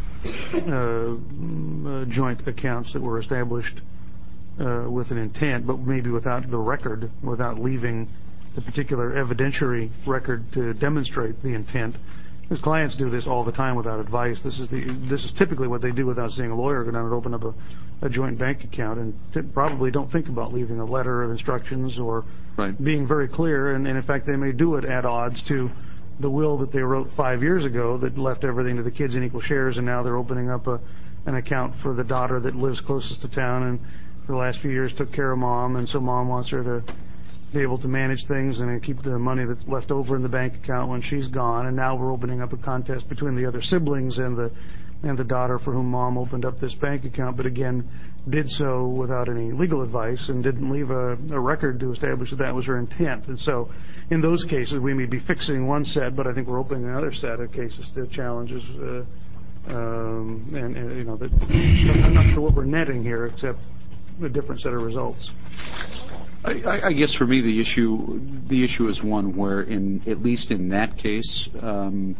uh, uh, joint accounts that were established uh, with an intent, but maybe without the record, without leaving the particular evidentiary record to demonstrate the intent. Because clients do this all the time without advice. This is the this is typically what they do without seeing a lawyer. Go down and open up a, a joint bank account, and t- probably don't think about leaving a letter of instructions or right. being very clear. And, and in fact, they may do it at odds to the will that they wrote five years ago that left everything to the kids in equal shares, and now they're opening up a, an account for the daughter that lives closest to town and for the last few years took care of mom, and so mom wants her to be able to manage things and keep the money that's left over in the bank account when she's gone. And now we're opening up a contest between the other siblings and the and the daughter for whom mom opened up this bank account, but again did so without any legal advice and didn't leave a, a record to establish that that was her intent. And so in those cases we may be fixing one set, but I think we're opening another set of cases to challenges uh, um, and, and you know that I'm not sure what we're netting here except a different set of results. I, I guess for me the issue the issue is one where in at least in that case, um,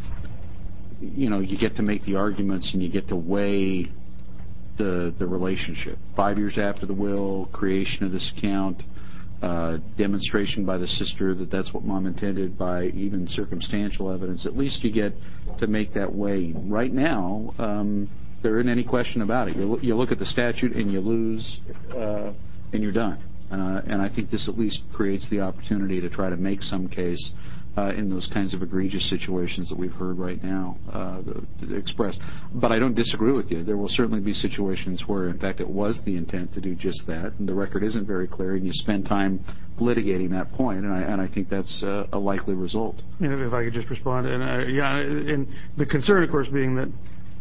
you know, you get to make the arguments and you get to weigh the the relationship. Five years after the will, creation of this account, uh, demonstration by the sister that that's what mom intended, by even circumstantial evidence. At least you get to make that weigh. Right now, um, there isn't any question about it. You, you look at the statute and you lose, uh, and you're done. Uh, and I think this at least creates the opportunity to try to make some case uh, in those kinds of egregious situations that we've heard right now uh, expressed. But I don't disagree with you. There will certainly be situations where, in fact, it was the intent to do just that, and the record isn't very clear, and you spend time litigating that point, and I, and I think that's uh, a likely result. You know, if I could just respond, and uh, yeah, and the concern, of course, being that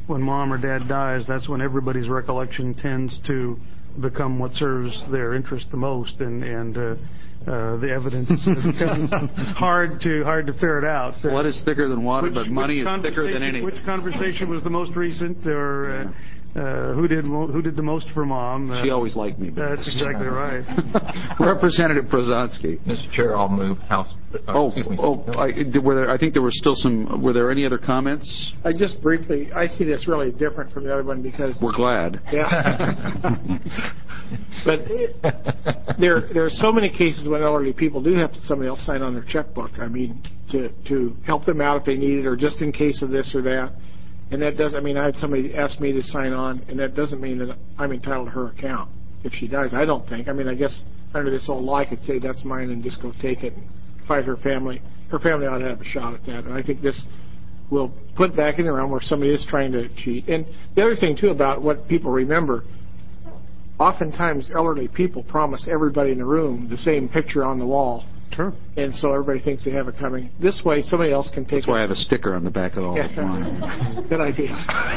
when mom or dad dies, that's when everybody's recollection tends to become what serves their interest the most, and and uh, uh, the evidence becomes hard to hard to ferret out. Blood is thicker than water, Which- but money which is thicker than anything. Which conversation was the most recent, or uh, uh, who did mo- who did the most for mom? Uh, She always liked me. That's exactly right. Representative Brzezinski. Mister Chair, I'll move House. uh, Oh, excuse me. oh, I, did- were there, I think there were still some, were there any other comments? I just briefly, I see this really different from the other one because, We're glad. yeah. But it, there, there are so many cases when elderly people do have somebody else sign on their checkbook. I mean, to to help them out if they need it, or just in case of this or that. And that does. I mean, I had somebody ask me to sign on, and that doesn't mean that I'm entitled to her account if she dies. I don't think. I mean, I guess under this old law, I could say that's mine and just go take it and fight her family. Her family ought to have a shot at that. And I think this will put back in the realm where somebody is trying to cheat. And the other thing too about what people remember. Oftentimes, elderly people promise everybody in the room the same picture on the wall. Sure. And so everybody thinks they have it coming. This way, somebody else can take That's why I have a sticker on the back of all of mine. Good idea.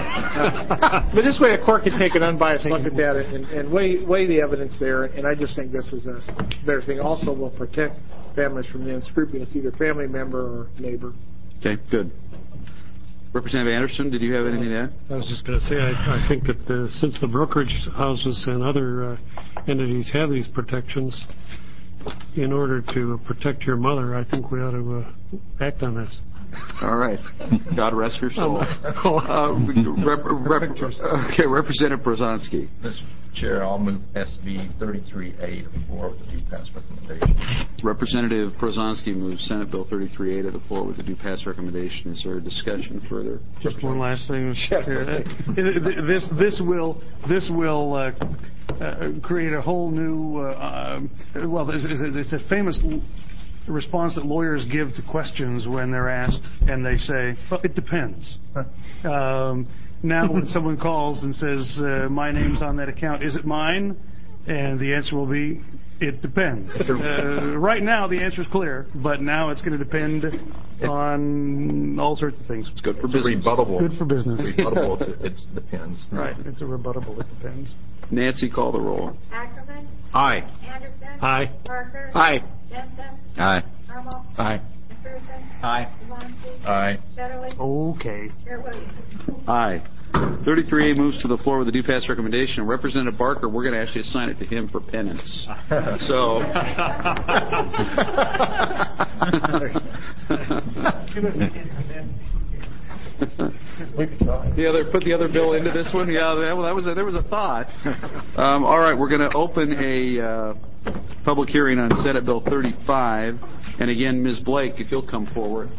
Uh, but this way, a court can take an unbiased look at that and, and weigh, weigh the evidence there. And I just think this is a better thing. Also, will protect families from the unscrupulous, either family member or neighbor. Okay, good. Representative Anderson, did you have anything to add? I was just going to say, I, I think that uh, since the brokerage houses and other uh, entities have these protections, in order to protect your mother, I think we ought to uh, act on this. All right. God rest her soul. Oh. Uh, rep, rep, okay, Representative Brzezinski. Mister Chair, I'll move S B thirty-three A to the floor with the due pass recommendation. Representative Brzezinski moves Senate Bill thirty-three A to the floor with the due pass recommendation. Is there a discussion further? Just one last thing, Mister Chair. This this will this will uh, uh, create a whole new. Uh, uh, well, it's, it's a famous response that lawyers give to questions when they're asked, and they say, "Well, it depends." Um, now, when someone calls and says, uh, "My name's on that account, is it mine?" and the answer will be, "It depends." Uh, right now, the answer is clear, but now it's going to depend on all sorts of things. It's good for It's a business. rebuttable. Good for business. Rebuttable. It it depends. Right. It's a rebuttable. It depends. Nancy, call the roll. Ackerman, Aye. Anderson. Aye. Parker. Aye. Jensen. Aye. Armour. Aye. McPherson. Aye. Devontae. Aye. Shetterly. Okay. Chair Williams. Aye. thirty-three A moves to the floor with a due pass recommendation. Representative Barker, we're going to actually assign it to him for penance. So. The other, put the other bill into this one. Yeah, that, well, that was a, there was a thought. Um, all right, we're going to open a uh, public hearing on Senate Bill thirty-five, and again, Miz Blake, if you'll come forward.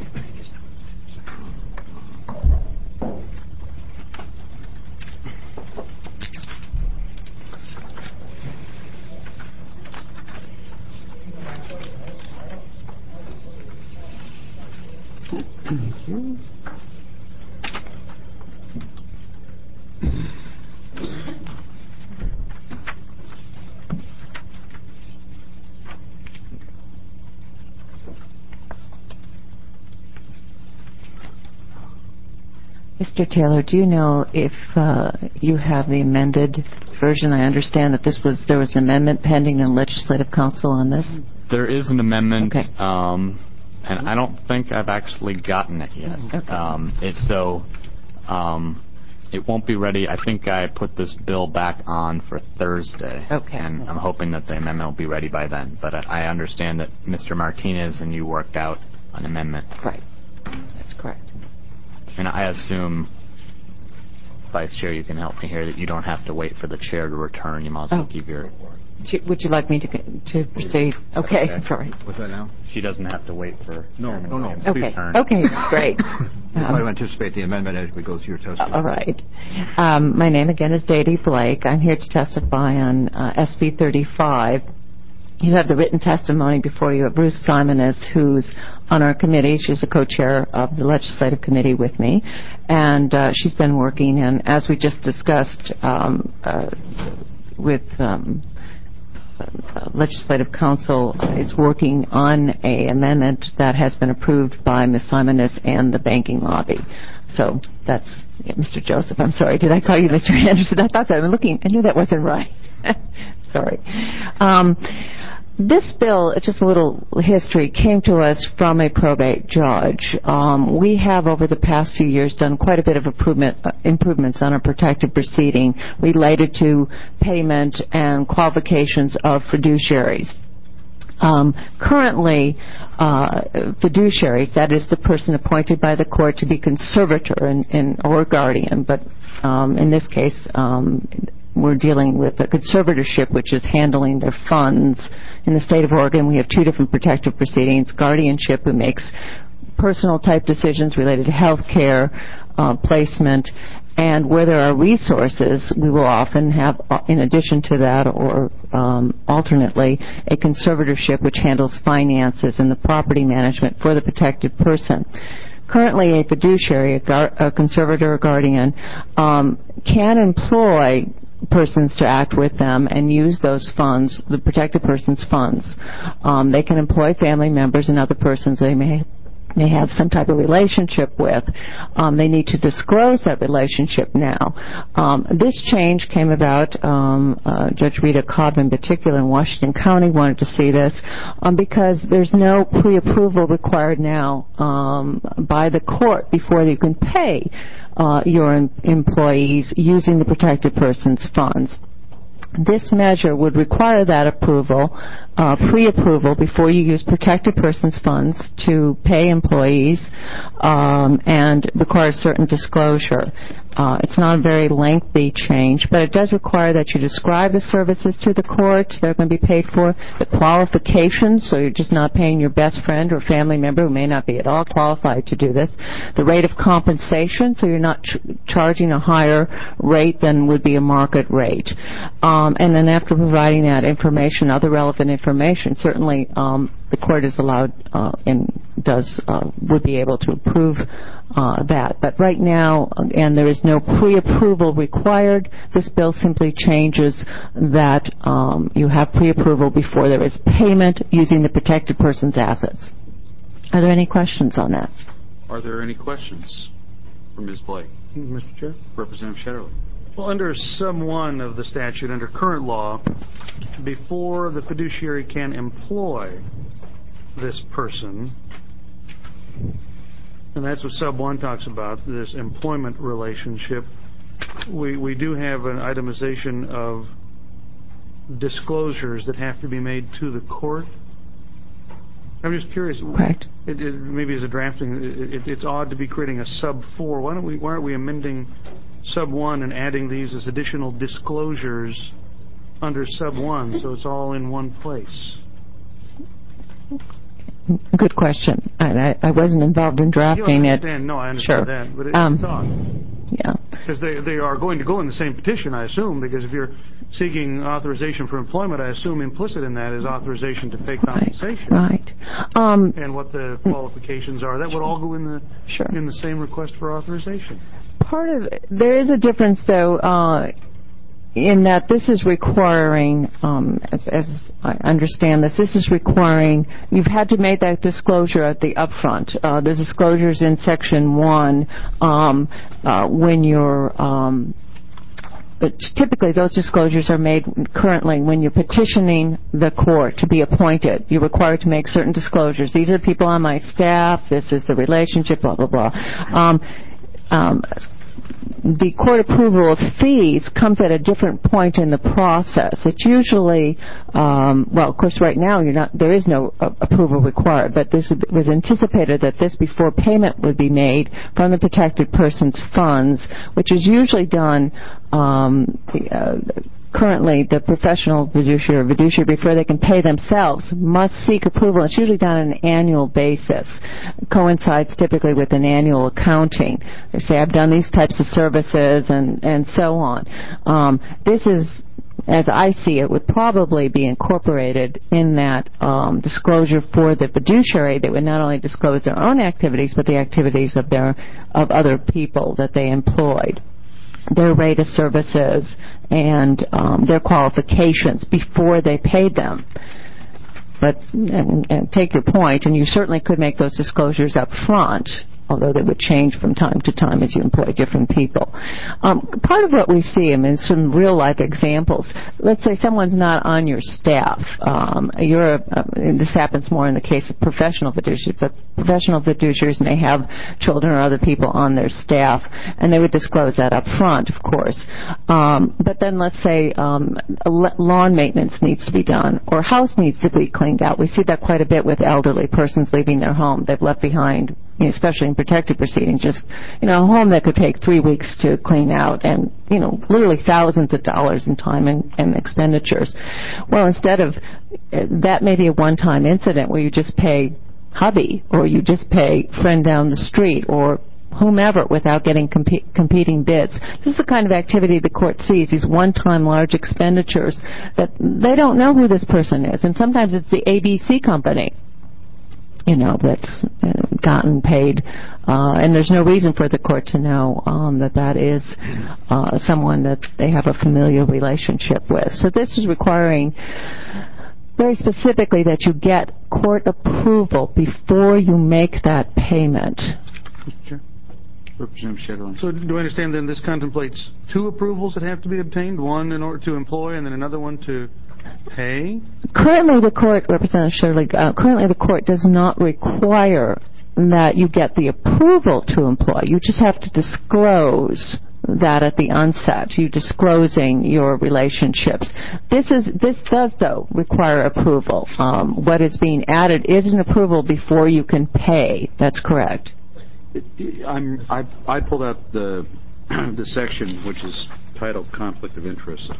Mister Taylor, do you know if uh, you have the amended version? I understand that this was there was an amendment pending in Legislative Council on this. There is an amendment, Okay. um, and I don't think I've actually gotten it yet. Okay. Um, it's so um, it won't be ready. I think I put this bill back on for Thursday, Okay. and I'm hoping that the amendment will be ready by then. But I, I understand that Mister Martinez and you worked out an amendment. Right. That's correct. And I assume, Vice Chair, you can help me here, that you don't have to wait for the chair to return. You might as well Oh. give your... Do- Would you like me to to proceed? Okay. Sorry. What's that now? She doesn't have to wait for... No, no, no. Okay. Return. Okay. Great. Try to anticipate the amendment as we go through your testimony. All right. Um, my name again is Dady Blake. I'm here to testify on uh, S B thirty-five. You have the written testimony before you of Ruth Simonis, who's on our committee. She's the co-chair of the legislative committee with me, and uh, she's been working. And as we just discussed um, uh, with um, Legislative Council is working on a amendment that has been approved by Miz Simonis and the banking lobby. So that's yeah, Mister Joseph. I'm sorry. Did I call you Mister Anderson? I thought that. I'm looking. I knew that wasn't right. Sorry. Um, This bill, just a little history, came to us from a probate judge. Um, we have, over the past few years, done quite a bit of improvement, uh, improvements on our protective proceeding related to payment and qualifications of fiduciaries. Um, currently, uh, fiduciaries, that is the person appointed by the court to be conservator and, and or guardian, but um, in this case, um, we're dealing with a conservatorship, which is handling their funds. In the state of Oregon, we have two different protective proceedings: guardianship, who makes personal type decisions related to health care, uh, placement, and where there are resources, we will often have, in addition to that, or um, alternately, a conservatorship which handles finances and the property management for the protected person. Currently, a fiduciary, a, gar- a conservator or guardian, um, can employ persons to act with them and use those funds, the protected person's funds. Um, they can employ family members and other persons they may may have some type of relationship with. Um, they need to disclose that relationship now. Um, this change came about, um, uh, Judge Rita Cobb in particular in Washington County wanted to see this um, because there's no pre-approval required now um, by the court before you can pay uh, your em- employees using the protected person's funds. This measure would require that approval, uh, pre-approval, before you use protected persons funds to pay employees, um, and requires certain disclosure. Uh, it's not a very lengthy change, but it does require that you describe the services to the court that are going to be paid for, the qualifications, so you're just not paying your best friend or family member who may not be at all qualified to do this, the rate of compensation, so you're not ch- charging a higher rate than would be a market rate. Um, and then after providing that information, other relevant information, certainly um, the court is allowed uh, and does uh, would be able to approve uh, that. But right now, and there is no pre-approval required. This bill simply changes that um, you have pre-approval before there is payment using the protected person's assets. Are there any questions on that? Are there any questions for Miz Blake? Mister Chair? Representative Shetterly. Well, under sub one of the statute, under current law, before the fiduciary can employ this person, and that's what sub one talks about, this employment relationship, we, we do have an itemization of disclosures that have to be made to the court. I'm just curious. Correct. It, it, maybe as a drafting, it, it, it's odd to be creating a sub four. Why don't we? Why aren't we amending sub one and adding these as additional disclosures under sub one, so it's all in one place? Good question. I, I wasn't involved in drafting you it. Understand. No, I understand sure. that, but it, um, it's odd. Yeah. Because they, they are going to go in the same petition, I assume, because if you're seeking authorization for employment, I assume implicit in that is authorization to pay compensation. Right. Um, and what the qualifications are. That would all go in the sure. in the same request for authorization. Part of there is a difference, though, uh, in that this is requiring, um, as, as I understand this, this is requiring, you've had to make that disclosure at the upfront. Uh, the disclosures in Section one um, uh, when you're, um, but typically those disclosures are made currently when you're petitioning the court to be appointed. You're required to make certain disclosures. These are people on my staff. This is the relationship, blah, blah, blah. Um, um, the court approval of fees comes at a different point in the process. It's usually, um, well, of course, right now you're not. There is no uh, approval required, but this was anticipated that this before payment would be made from the protected person's funds, which is usually done. Um, uh, Currently, the professional fiduciary or fiduciary, before they can pay themselves, must seek approval. It's usually done on an annual basis. It coincides typically with an annual accounting. They say, I've done these types of services and, and so on. Um, this is, as I see it, would probably be incorporated in that um, disclosure for the fiduciary that would not only disclose their own activities, but the activities of their of other people that they employed. their rate of services and um, their qualifications before they paid them. But and, and take your point, and you certainly could make those disclosures up front, although they would change from time to time as you employ different people. Um, part of what we see, I mean, some real-life examples. Let's say someone's not on your staff. Um, you're a, uh, this happens more in the case of professional fiduciaries, but professional fiduciaries may have children or other people on their staff, and they would disclose that up front, of course. Um, but then let's say um, lawn maintenance needs to be done, or house needs to be cleaned out. We see that quite a bit with elderly persons leaving their home. They've left behind, especially in protective proceedings, just, you know, a home that could take three weeks to clean out and, you know, literally thousands of dollars in time and, and expenditures. Well, instead of, that may be a one-time incident where you just pay hubby or you just pay friend down the street or whomever without getting comp- competing bids. This is the kind of activity the court sees, these one-time large expenditures that they don't know who this person is. And sometimes it's the A B C company, you know, that's uh, gotten paid, uh, and there's no reason for the court to know um, that that is uh, someone that they have a familial relationship with. So this is requiring very specifically that you get court approval before you make that payment. Sure. Representative Shedlin. So do I understand then this contemplates two approvals that have to be obtained, one in order to employ and then another one to pay? Currently, the court, Representative Shirley, uh, currently the court does not require that you get the approval to employ. You just have to disclose that at the onset. You disclosing your relationships. This is this does though require approval. Um, what is being added is an approval before you can pay. That's correct. I'm, I, I pulled out the the section which is titled Conflict of Interest.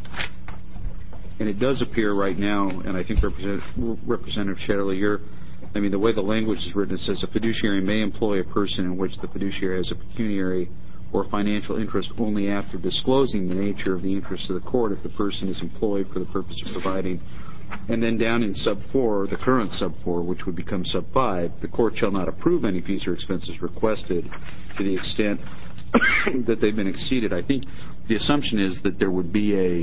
And it does appear right now, and I think Representative, Representative Shedley, you're, I mean, the way the language is written, it says a fiduciary may employ a person in which the fiduciary has a pecuniary or financial interest only after disclosing the nature of the interest of the court if the person is employed for the purpose of providing. And then down in sub four, the current sub four, which would become sub five, the court shall not approve any fees or expenses requested to the extent that they've been exceeded. I think the assumption is that there would be a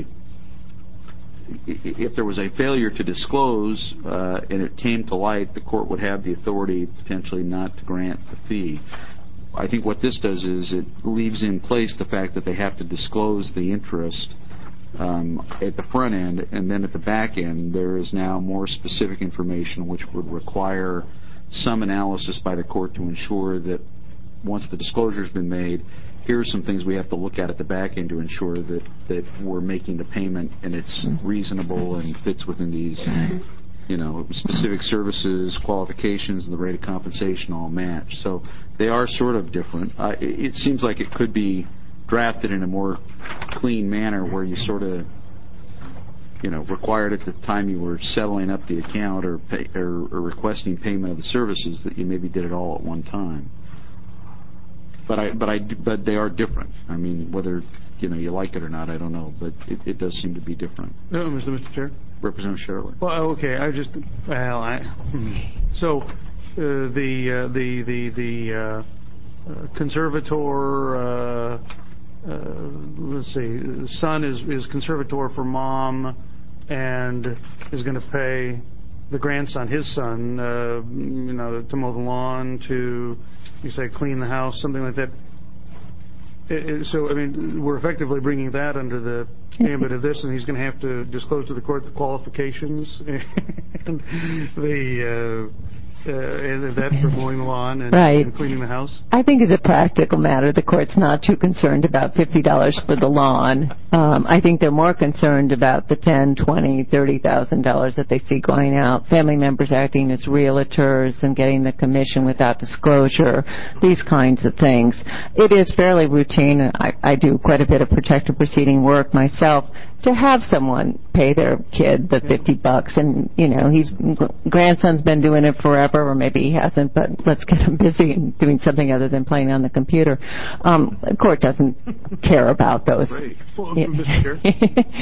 if there was a failure to disclose uh, and it came to light, the court would have the authority potentially not to grant the fee. I think what this does is it leaves in place the fact that they have to disclose the interest um, at the front end, and then at the back end there is now more specific information which would require some analysis by the court to ensure that once the disclosure has been made, here's some things we have to look at at the back end to ensure that, that we're making the payment and it's reasonable and fits within these, you know, specific services, qualifications, and the rate of compensation all match. So they are sort of different. Uh, it, it seems like it could be drafted in a more clean manner where you sort of, you know, required at the time you were settling up the account or, pay, or, or requesting payment of the services that you maybe did it all at one time. But I, but I, but they are different. I mean, whether you know you like it or not, I don't know. But it, it does seem to be different. No, Mister Mister Chair. Representative Shirley. Well, okay. I just well, I so uh, the uh, the the the uh, uh, conservator. Uh, uh, let's see. Son is is conservator for mom, and is going to pay the grandson, his son, uh, you know, to mow the lawn, to you say clean the house, something like that. It, it, so, I mean, we're effectively bringing that under the ambit of this, and he's going to have to disclose to the court the qualifications and the uh, uh, and that for mowing the lawn and, right. and cleaning the house. I think as a practical matter, the court's not too concerned about fifty dollars for the lawn. Um, I think they're more concerned about the ten, twenty, thirty thousand dollars that they see going out. Family members acting as realtors and getting the commission without disclosure. These kinds of things. It is fairly routine. I, I do quite a bit of protective proceeding work myself. To have someone pay their kid the fifty bucks, and you know, he's grandson's been doing it forever, or maybe he hasn't, but let's get him busy and doing something other than playing on the computer. Um, the court doesn't care about those. Well, Mister Chair.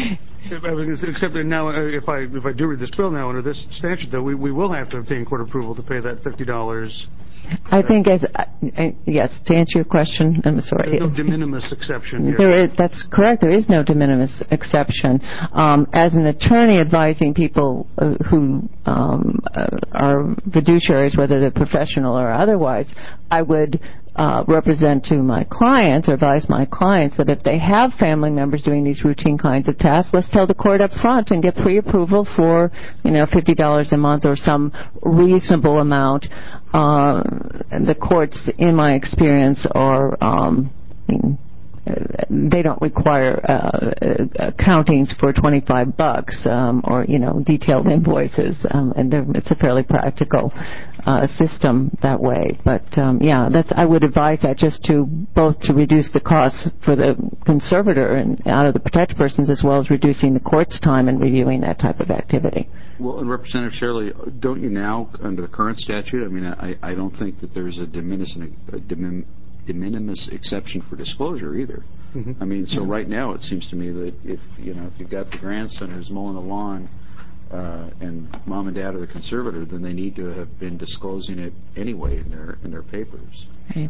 Except that now, uh, if I if I do read this bill now under this statute, though, we, we will have to obtain court approval to pay that fifty dollars. I think as, uh, uh, yes, to answer your question, I'm sorry. There's no de minimis exception here. There is, that's correct. There is no de minimis exception. Um, as an attorney advising people uh, who um, uh, are fiduciaries, whether they're professional or otherwise, I would uh, represent to my clients or advise my clients that if they have family members doing these routine kinds of tasks, let's tell the court up front and get pre-approval for, you know, fifty dollars a month or some reasonable amount. Uh, the courts, in my experience, are um, they don't require uh, accountings for twenty-five bucks um, or, you know, detailed invoices, um, and it's a fairly practical uh, system that way. But um, yeah, that's I would advise that just to both to reduce the costs for the conservator and out of the protected persons, as well as reducing the court's time in reviewing that type of activity. Well, and Representative Shirley, don't you now, under the current statute, I mean, I, I don't think that there's a de minimis, a de min- de minimis exception for disclosure either. Mm-hmm. I mean, so right now it seems to me that if, you know, if you've got the grandson who's mowing the lawn uh, and mom and dad are the conservator, then they need to have been disclosing it anyway in their in their papers. Okay.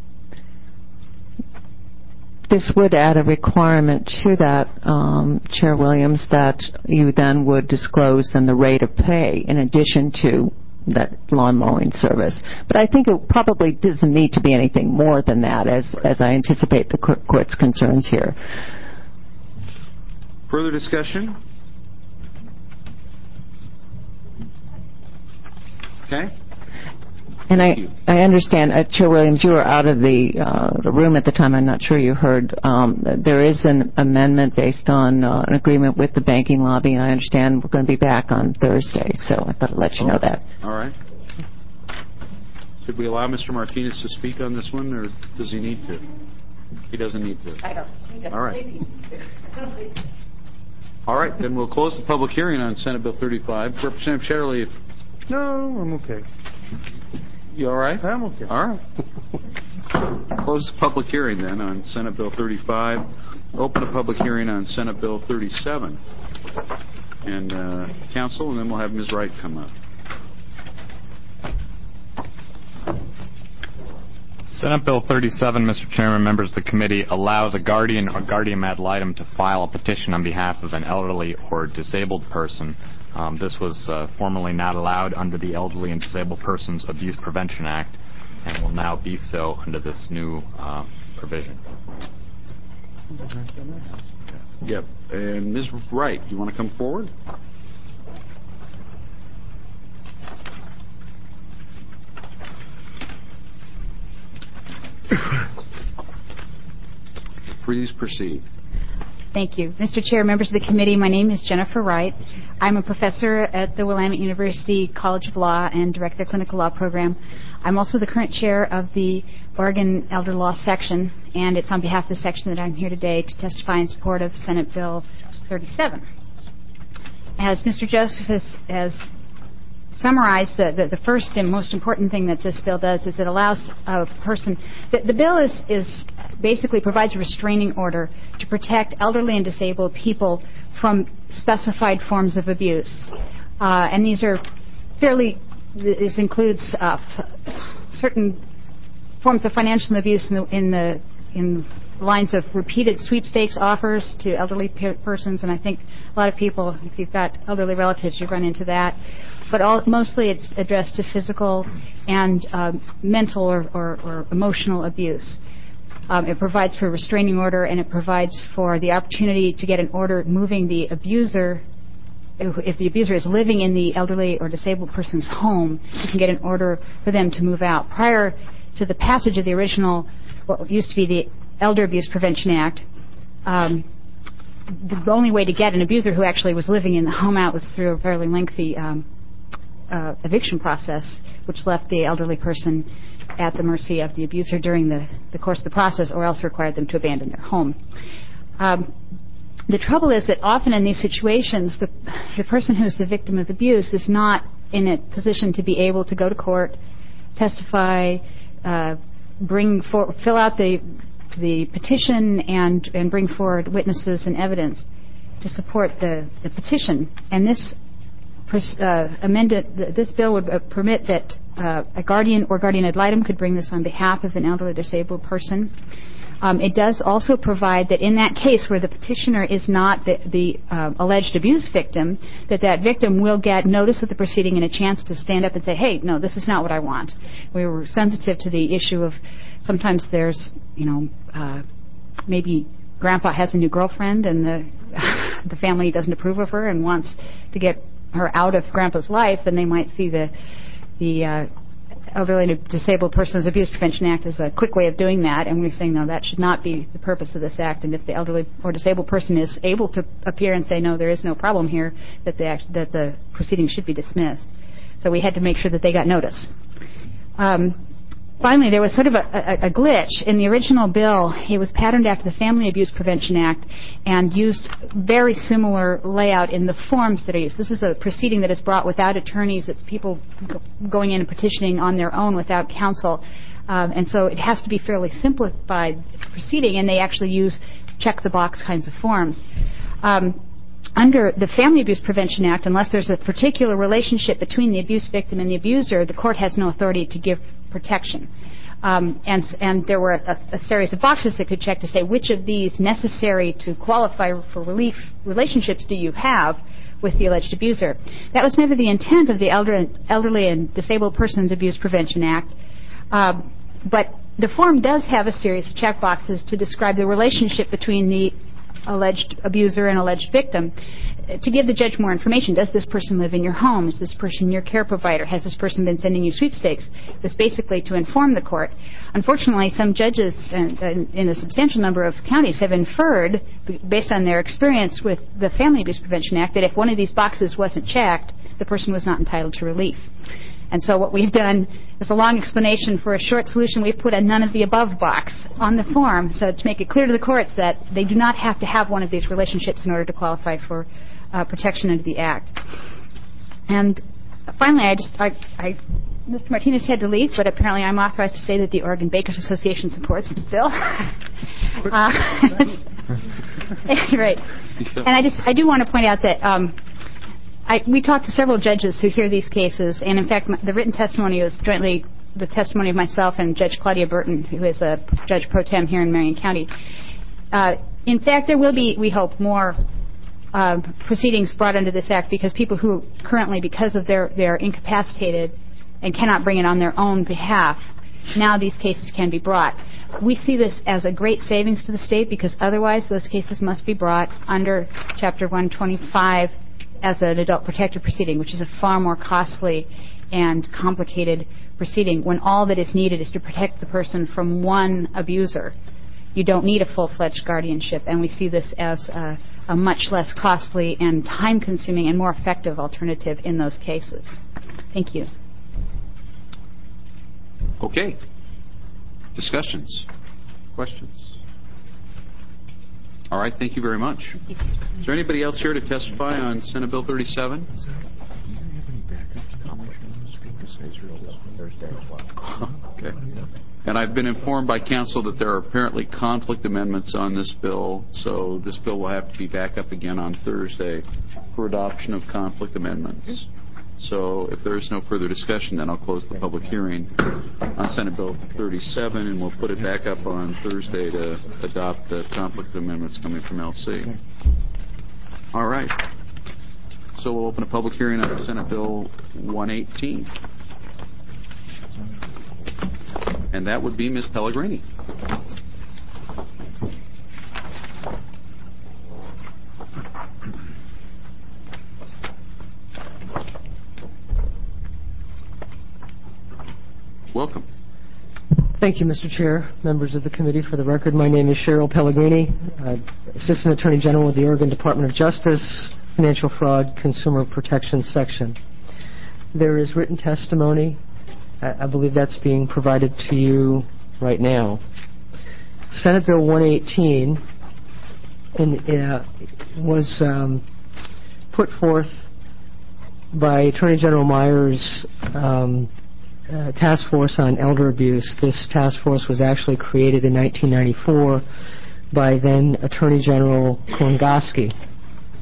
This would add a requirement to that, um, Chair Williams, that you then would disclose then the rate of pay in addition to that lawn mowing service. But I think it probably doesn't need to be anything more than that, as as I anticipate the court's concerns here. Further discussion? Okay. And I, I understand, uh, Chair Williams, you were out of the, uh, the room at the time. I'm not sure you heard. Um, there is an amendment based on uh, an agreement with the banking lobby, and I understand we're going to be back on Thursday, so I thought I'd let you oh, know that. All right. Should we allow Mister Martinez to speak on this one, or does he need to? He doesn't need to. I don't. He doesn't All right. need to. All right, then we'll close the public hearing on Senate Bill thirty-five. Representative Shetterly, if... No, I'm okay. You all right? I'm okay. All right. Close the public hearing then on Senate Bill thirty-five. Open a public hearing on Senate Bill thirty-seven. And uh, counsel, and then we'll have Miz Wright come up. Senate Bill thirty-seven, Mister Chairman, members of the committee, allows a guardian or guardian ad litem to file a petition on behalf of an elderly or disabled person. Um, this was uh, formerly not allowed under the Elderly and Disabled Persons Abuse Prevention Act, and will now be so under this new uh, provision. Yep. And Miz Wright, do you want to come forward? Please proceed. Thank you. Mister Chair, members of the committee, my name is Jennifer Wright. I'm a professor at the Willamette University College of Law and direct their clinical law program. I'm also the current chair of the Oregon Elder Law section, and it's on behalf of the section that I'm here today to testify in support of Senate Bill thirty-seven. As Mister Joseph has, has summarized, the, the, the first and most important thing that this bill does is it allows a person... The, the bill is, is basically provides a restraining order to protect elderly and disabled people from specified forms of abuse. Uh, and these are fairly... This includes uh, certain forms of financial abuse in the, in the in lines of repeated sweepstakes offers to elderly pe- persons, and I think a lot of people, if you've got elderly relatives, you run into that. But all, mostly it's addressed to physical and um, mental or, or, or emotional abuse. Um, it provides for a restraining order, and it provides for the opportunity to get an order moving the abuser. If the abuser is living in the elderly or disabled person's home, you can get an order for them to move out. Prior to the passage of the original, what used to be the Elder Abuse Prevention Act, um, the only way to get an abuser who actually was living in the home out was through a fairly lengthy um, uh, eviction process, which left the elderly person at the mercy of the abuser during the, the course of the process, or else required them to abandon their home. Um, the trouble is that often in these situations, the, the person who's the victim of abuse is not in a position to be able to go to court, testify, uh, bring for, fill out the the petition, and and bring forward witnesses and evidence. to support the, the petition. And this uh, amended, this bill would uh, permit that uh, a guardian or guardian ad litem could bring this on behalf of an elderly disabled person. Um, it does also provide that in that case where the petitioner is not the, the uh, alleged abuse victim, that that victim will get notice of the proceeding and a chance to stand up and say, hey, no, this is not what I want. We were sensitive to the issue of sometimes there's, you know, uh, maybe grandpa has a new girlfriend and the the family doesn't approve of her and wants to get her out of grandpa's life, and they might see the the uh, Elderly and Disabled Persons Abuse Prevention Act is a quick way of doing that, and we're saying, no, that should not be the purpose of this act. And if the elderly or disabled person is able to appear and say, no, there is no problem here, that the act, that the proceeding should be dismissed. So we had to make sure that they got notice. Um, finally, there was sort of a, a, a glitch. In the original bill, it was patterned after the Family Abuse Prevention Act and used very similar layout in the forms that are used. This is a proceeding that is brought without attorneys. It's people go- going in and petitioning on their own without counsel. Um, and so it has to be fairly simplified proceeding, and they actually use check-the-box kinds of forms. Um, under the Family Abuse Prevention Act, unless there's a particular relationship between the abuse victim and the abuser, the court has no authority to give protection. Um, and, and there were a, a series of boxes that could check to say which of these necessary to qualify for relief relationships do you have with the alleged abuser. That was never the intent of the Elder, Elderly and Disabled Persons Abuse Prevention Act. Um, but the form does have a series of check boxes to describe the relationship between the alleged abuser and alleged victim, to give the judge more information. Does this person live in your home? Is this person your care provider? Has this person been sending you sweepstakes? This basically to inform the court. Unfortunately, some judges in, in a substantial number of counties have inferred, based on their experience with the Family Abuse Prevention Act, that if one of these boxes wasn't checked, the person was not entitled to relief. And so what we've done is a long explanation for a short solution. We've put a none of the above box on the form so to make it clear to the courts that they do not have to have one of these relationships in order to qualify for uh, protection under the Act. And finally, I just, I, I, Mister Martinez had to leave, but apparently I'm authorized to say that the Oregon Bakers Association supports this bill. uh, right. And I just, I do want to point out that um, I, we talked to several judges who hear these cases, and in fact, my, the written testimony was jointly the testimony of myself and Judge Claudia Burton, who is a judge pro tem here in Marion County. Uh, in fact, there will be, we hope, more uh, proceedings brought under this act because people who currently, because of their, they're incapacitated and cannot bring it on their own behalf, now these cases can be brought. We see this as a great savings to the state because otherwise those cases must be brought under Chapter one twenty-five as an adult protective proceeding, which is a far more costly and complicated proceeding when all that is needed is to protect the person from one abuser. You don't need a full-fledged guardianship, and we see this as a, a much less costly and time-consuming and more effective alternative in those cases. Thank you. Okay. Discussions? Questions? All right, thank you very much. Is there anybody else here to testify on Senate Bill thirty-seven? Okay. And I've been informed by counsel that there are apparently conflict amendments on this bill, so this bill will have to be back up again on Thursday for adoption of conflict amendments. So if there is no further discussion, then I'll close the public hearing on Senate Bill thirty-seven, and we'll put it back up on Thursday to adopt the conflict amendments coming from L C. All right. So we'll open a public hearing on Senate Bill one eighteen. And that would be Miz Pellegrini. Welcome. Thank you, Mister Chair, members of the committee. For the record, my name is Cheryl Pellegrini, uh, Assistant Attorney General with the Oregon Department of Justice, Financial Fraud Consumer Protection Section. There is written testimony. I, I believe that's being provided to you right now. Senate Bill one eighteen in, uh, was um, put forth by Attorney General Myers' um, Uh, task force on elder abuse. This task force was actually created in nineteen ninety-four by then Attorney General Kolongoski.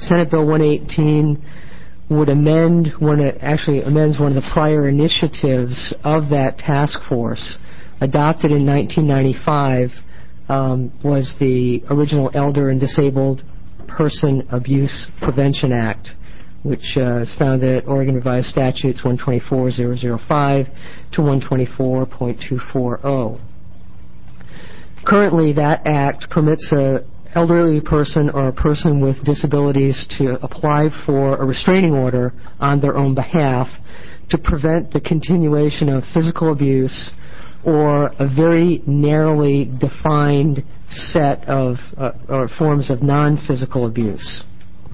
Senate Bill one eighteen would amend one, actually amends one of the prior initiatives of that task force, adopted in nineteen ninety-five, um, was the original Elder and Disabled Person Abuse Prevention Act, which uh, is found at Oregon Revised Statutes one twenty-four thousand five to one twenty-four point two forty. Currently, that act permits a elderly person or a person with disabilities to apply for a restraining order on their own behalf to prevent the continuation of physical abuse or a very narrowly defined set of uh, or forms of non-physical abuse.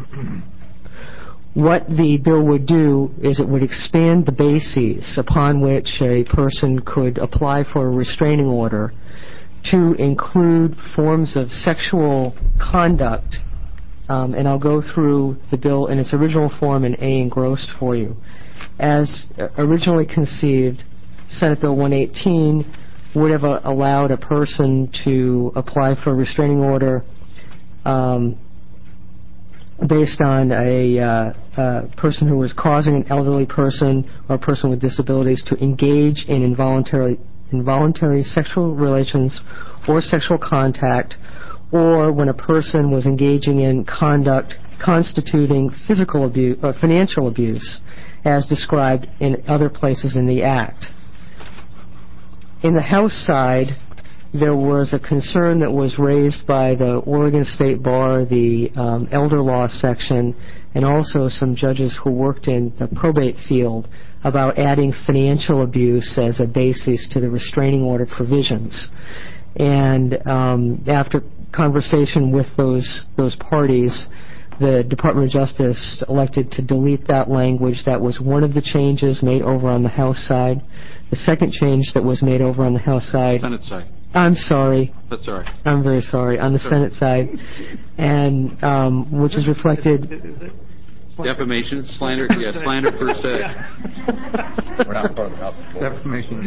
What the bill would do is it would expand the bases upon which a person could apply for a restraining order to include forms of sexual conduct, um, and I'll go through the bill in its original form in A engrossed for you. As originally conceived, Senate Bill one eighteen would have uh, allowed a person to apply for a restraining order um, based on a, uh, a person who was causing an elderly person or a person with disabilities to engage in involuntary involuntary sexual relations or sexual contact, or when a person was engaging in conduct constituting physical abuse or financial abuse, as described in other places in the Act. In the House side, there was a concern that was raised by the Oregon State Bar, the um, elder law section, and also some judges who worked in the probate field about adding financial abuse as a basis to the restraining order provisions. And um, after conversation with those those parties, the Department of Justice elected to delete that language. That was one of the changes made over on the House side. The second change that was made over on the House side... Senate side. I'm sorry. That's all right. I'm very sorry. On the Sure. Senate side, and um, which is reflected... Defamation, slander, yeah, slander per se. We're not part of the House of Lords. Defamation.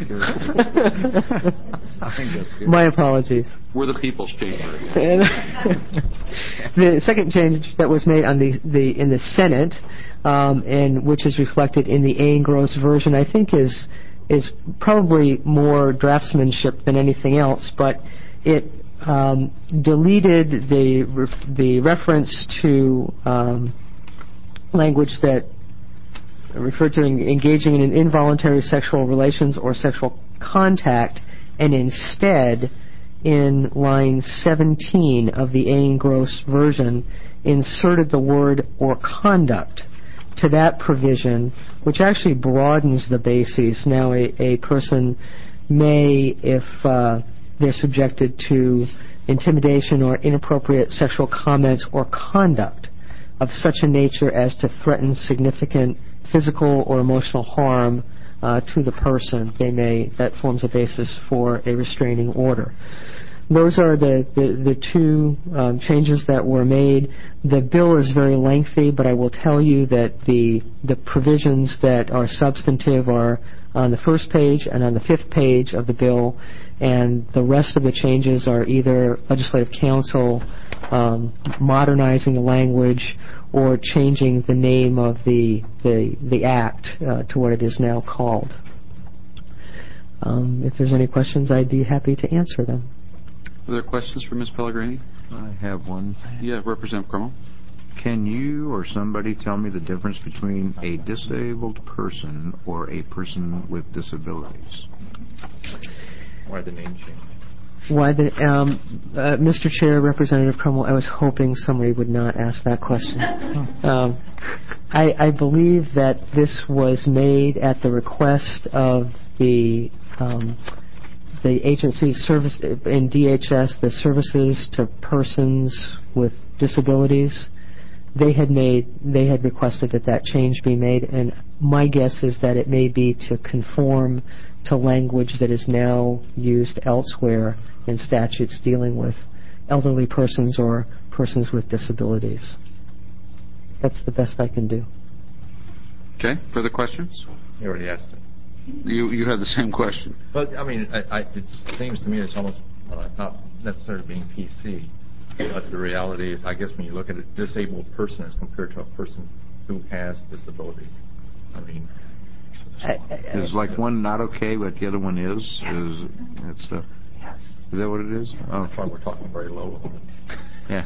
I think that's good. My apologies. We're the people's chamber. The second change that was made on the, the in the Senate, um, and which is reflected in the A. Gross version, I think is is probably more draftsmanship than anything else, but it um, deleted the re- the reference to um, language that referred to engaging in involuntary sexual relations or sexual contact, and instead, in line seventeen of the A. Gross version, inserted the word or conduct to that provision, which actually broadens the bases. Now a, a person may, if uh, they're subjected to intimidation or inappropriate sexual comments or conduct of such a nature as to threaten significant physical or emotional harm uh, to the person, they may, that forms a basis for a restraining order. Those are the, the, the two um, changes that were made. The bill is very lengthy, but I will tell you that the the provisions that are substantive are on the first page and on the fifth page of the bill, and the rest of the changes are either legislative council um, modernizing the language or changing the name of the the, the act uh, to what it is now called. Um, if there's any questions, I'd be happy to answer them. Other questions for Miz Pellegrini? I have one. Yeah, Representative Crummell. Can you or somebody tell me the difference between a disabled person or a person with disabilities? Why the name change? Why the, um, uh, Mister Chair, Representative Crummell, I was hoping somebody would not ask that question. um, I, I believe that this was made at the request of the um, the agency service in D H S, the Services to Persons with Disabilities. They had made, they had requested that that change be made, and my guess is that it may be to conform to language that is now used elsewhere in statutes dealing with elderly persons or persons with disabilities. That's the best I can do. Okay. Further questions? You already asked it. You you have the same question. But I mean, I, I, it seems to me it's almost uh, not necessarily being P C. But the reality is, I guess when you look at a disabled person as compared to a person who has disabilities, I mean... Is like one not okay, but the other one is? Is it's uh, Yes. Is that what it is? Oh. That's why we're talking very low. Yeah.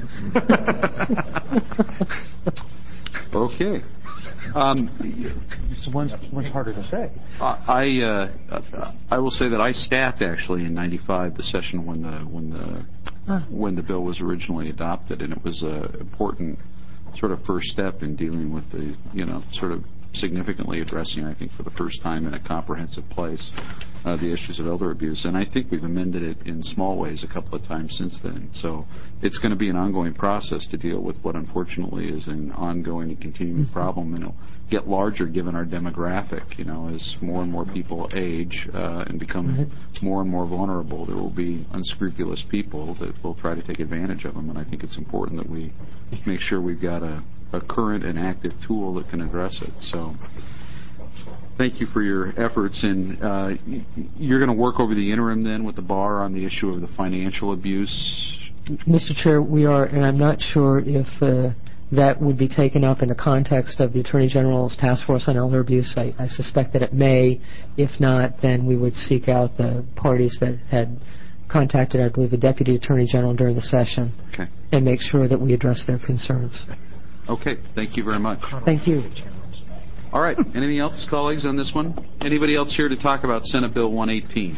Okay. Um, one's, one's harder to say. I uh, I will say that I staffed actually in ninety-five the session when the when the Huh. when the bill was originally adopted, and it was an important sort of first step in dealing with the you know sort of significantly addressing, I think, for the first time in a comprehensive place, uh, the issues of elder abuse. And I think we've amended it in small ways a couple of times since then. So it's going to be an ongoing process to deal with what unfortunately is an ongoing and continuing problem, and it'll get larger given our demographic. You know, as more and more people age uh, and become more and more vulnerable, there will be unscrupulous people that will try to take advantage of them. And I think it's important that we make sure we've got a a current and active tool that can address it. So thank you for your efforts. And uh, you're going to work over the interim then with the bar on the issue of the financial abuse? Mister Chair, we are, and I'm not sure if uh, that would be taken up in the context of the Attorney General's Task Force on Elder Abuse. I, I suspect that it may. If not, then we would seek out the parties that had contacted, I believe, the Deputy Attorney General during the session, okay, and make sure that we address their concerns. Okay. Thank you very much. Thank you. All right. Anything else, colleagues, on this one? Anybody else here to talk about Senate Bill one eighteen?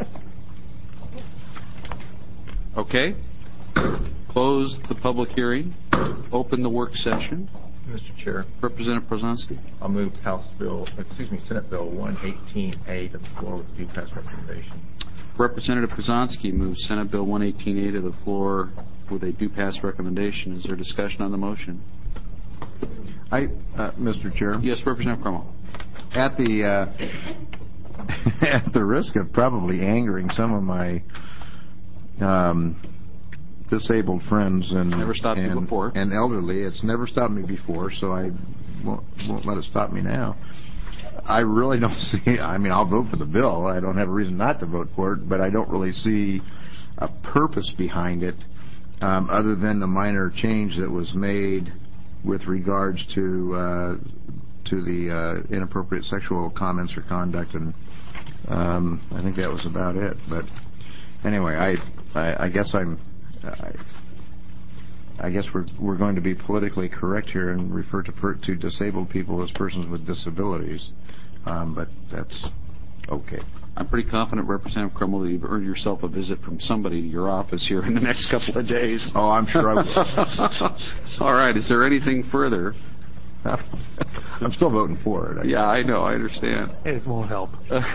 Okay. Close the public hearing. Open the work session. Mister Chair. Representative Przanski. I'll move House Bill, excuse me, Senate Bill one eighteen A to the floor with due pass recommendation. Representative Przanski moves Senate Bill one eighteen A to the floor with a due pass recommendation. Is there discussion on the motion? I, uh, Mister Chair. Yes, Representative Crummell. At the uh, at the risk of probably angering some of my um, disabled friends and never stopped and, you before, and elderly, it's never stopped me before, so I won't, won't let it stop me now. I really don't see. I mean, I'll vote for the bill. I don't have a reason not to vote for it, but I don't really see a purpose behind it, um, other than the minor change that was made with regards to uh, to the uh, inappropriate sexual comments or conduct, and um, I think that was about it. But anyway, I I, I guess I'm I, I guess we're we're going to be politically correct here and refer to per, to disabled people as persons with disabilities, um, but that's okay. I'm pretty confident, Representative Crummell, that you've earned yourself a visit from somebody to your office here in the next couple of days. Oh, I'm sure I will. All right. Is there anything further? I'm still voting for it. I yeah, I know. I understand. It won't help.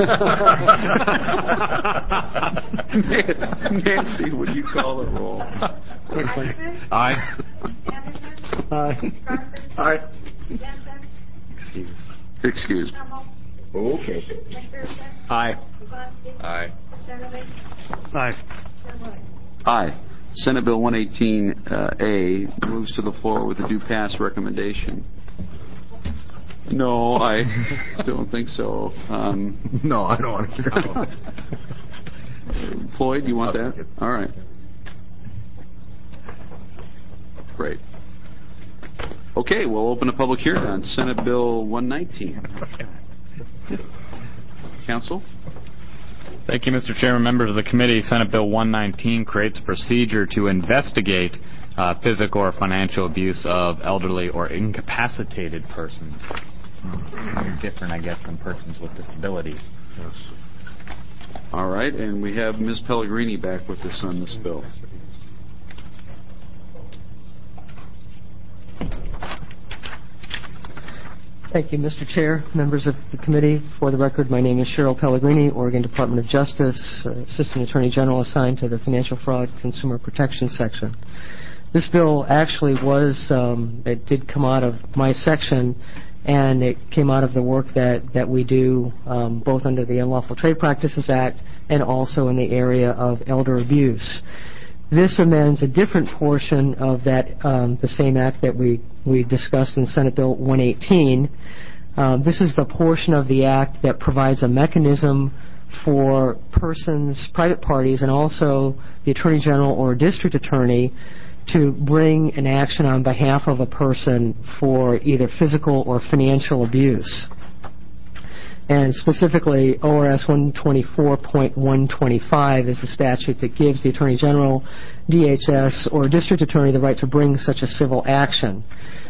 Nancy, would you call the roll? Aye. Anderson? Aye. Crawford? Aye. Jensen? Excuse. Excuse. Crummell? Okay. McPherson? Aye. Przanski? Aye. Pacenovich? Aye. Chair White? Aye. Senate Bill one eighteen A moves to the floor with a due pass recommendation. No, I don't think so. Um, no, I don't want to hear it. Floyd, you want that? All right. Great. Okay, we'll open a public hearing on Senate Bill one nineteen. Council? Thank you, Mister Chairman. Members of the committee, Senate Bill one nineteen creates a procedure to investigate uh, physical or financial abuse of elderly or incapacitated persons. Very different, I guess, than persons with disabilities. Yes. All right, and we have Miz Pellegrini back with us on this bill. Thank you, Mister Chair, members of the committee. For the record, my name is Cheryl Pellegrini, Oregon Department of Justice, uh, Assistant Attorney General assigned to the Financial Fraud Consumer Protection Section. This bill actually was, um, it did come out of my section, and it came out of the work that, that we do um, both under the Unlawful Trade Practices Act and also in the area of elder abuse. This amends a different portion of that, um, the same act that we, we discussed in Senate Bill one eighteen. Um, this is the portion of the act that provides a mechanism for persons, private parties, and also the Attorney General or District Attorney to bring an action on behalf of a person for either physical or financial abuse. And specifically, O R S one twenty-four point one twenty-five is a statute that gives the Attorney General, D H S, or District Attorney the right to bring such a civil action.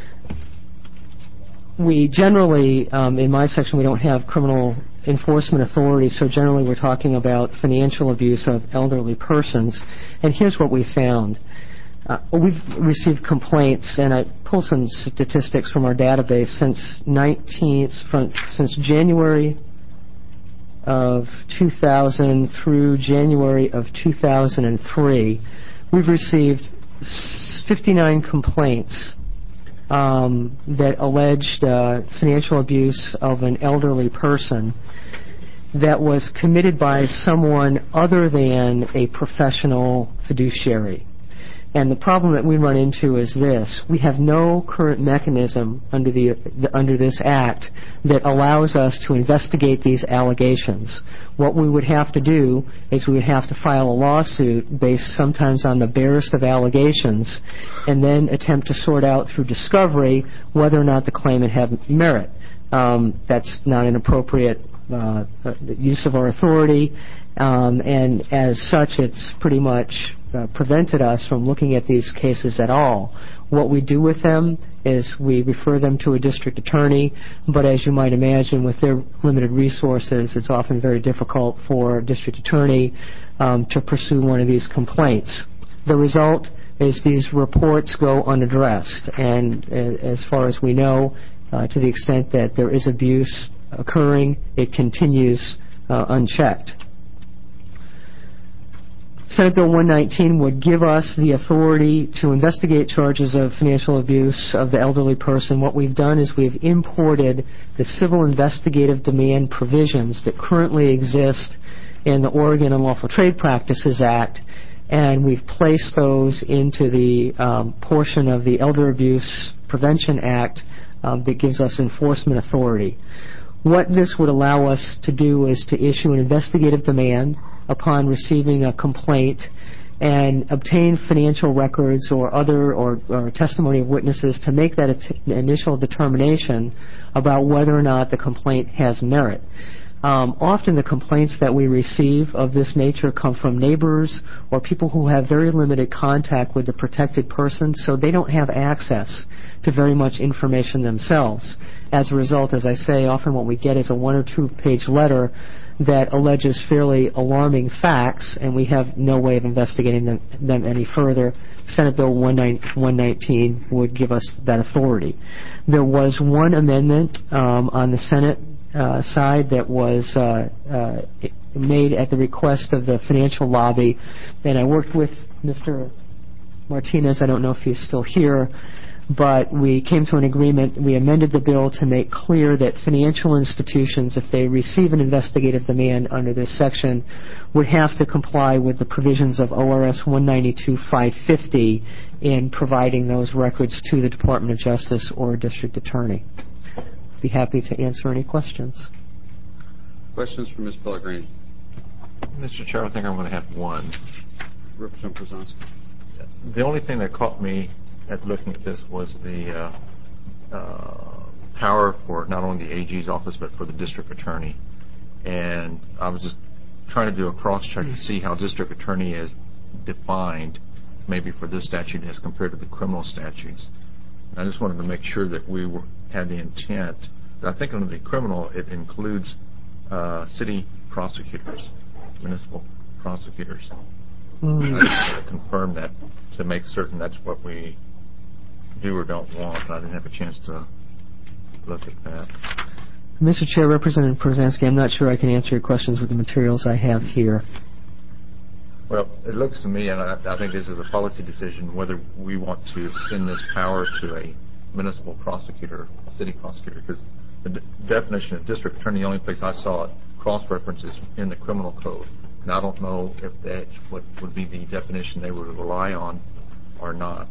We generally, um, in my section, we don't have criminal enforcement authority, so generally we're talking about financial abuse of elderly persons. And here's what we found. Uh, we've received complaints, and I pulled some statistics from our database since nineteen from, since January of two thousand through January of two thousand three. We've received fifty-nine complaints um, that alleged uh, financial abuse of an elderly person that was committed by someone other than a professional fiduciary. And the problem that we run into is this. We have no current mechanism under the, the under this Act that allows us to investigate these allegations. What we would have to do is we would have to file a lawsuit based sometimes on the barest of allegations and then attempt to sort out through discovery whether or not the claimant had merit. Um, that's not an appropriate uh, use of our authority, um, and as such it's pretty much Uh, prevented us from looking at these cases at all. What we do with them is we refer them to a district attorney, but as you might imagine, with their limited resources, it's often very difficult for a district attorney um, to pursue one of these complaints. The result is these reports go unaddressed, and uh, as far as we know, uh, to the extent that there is abuse occurring, it continues uh, unchecked. Senate Bill one nineteen would give us the authority to investigate charges of financial abuse of the elderly person. What we've done is we've imported the civil investigative demand provisions that currently exist in the Oregon Unlawful Trade Practices Act, and we've placed those into the um, portion of the Elder Abuse Prevention Act um, that gives us enforcement authority. What this would allow us to do is to issue an investigative demand upon receiving a complaint and obtain financial records or other or, or testimony of witnesses to make that initial determination about whether or not the complaint has merit. Um, often the complaints that we receive of this nature come from neighbors or people who have very limited contact with the protected person, so they don't have access to very much information themselves. As a result, as I say, often what we get is a one or two page letter that alleges fairly alarming facts, and we have no way of investigating them, them any further. Senate Bill one nineteen would give us that authority. There was one amendment um, on the Senate uh, side that was uh, uh, made at the request of the financial lobby, and I worked with Mister Martinez. I don't know if he's still here, but we came to an agreement. We amended the bill to make clear that financial institutions, if they receive an investigative demand under this section, would have to comply with the provisions of O R S one ninety-two five fifty in providing those records to the Department of Justice or district attorney. Be happy to answer any questions. Questions for Miz Pellegrini? Mister Chair, I think I'm going to have one. Representative Przanski. The only thing that caught me at looking at this was the uh, uh, power for not only the A G's office but for the district attorney. And I was just trying to do a cross-check to see how district attorney is defined maybe for this statute as compared to the criminal statutes. And I just wanted to make sure that we were, had the intent. I think under the criminal it includes uh, city prosecutors, municipal prosecutors. Mm. I just want to confirm that to make certain that's what we do or don't want. I didn't have a chance to look at that. Mister Chair, Representative Przanski, I'm not sure I can answer your questions with the materials I have here. Well, it looks to me, and I, I think this is a policy decision, whether we want to extend this power to a municipal prosecutor, city prosecutor, because the d- definition of district attorney, the only place I saw it cross-references in the criminal code. And I don't know if that's what would be the definition they would rely on or not.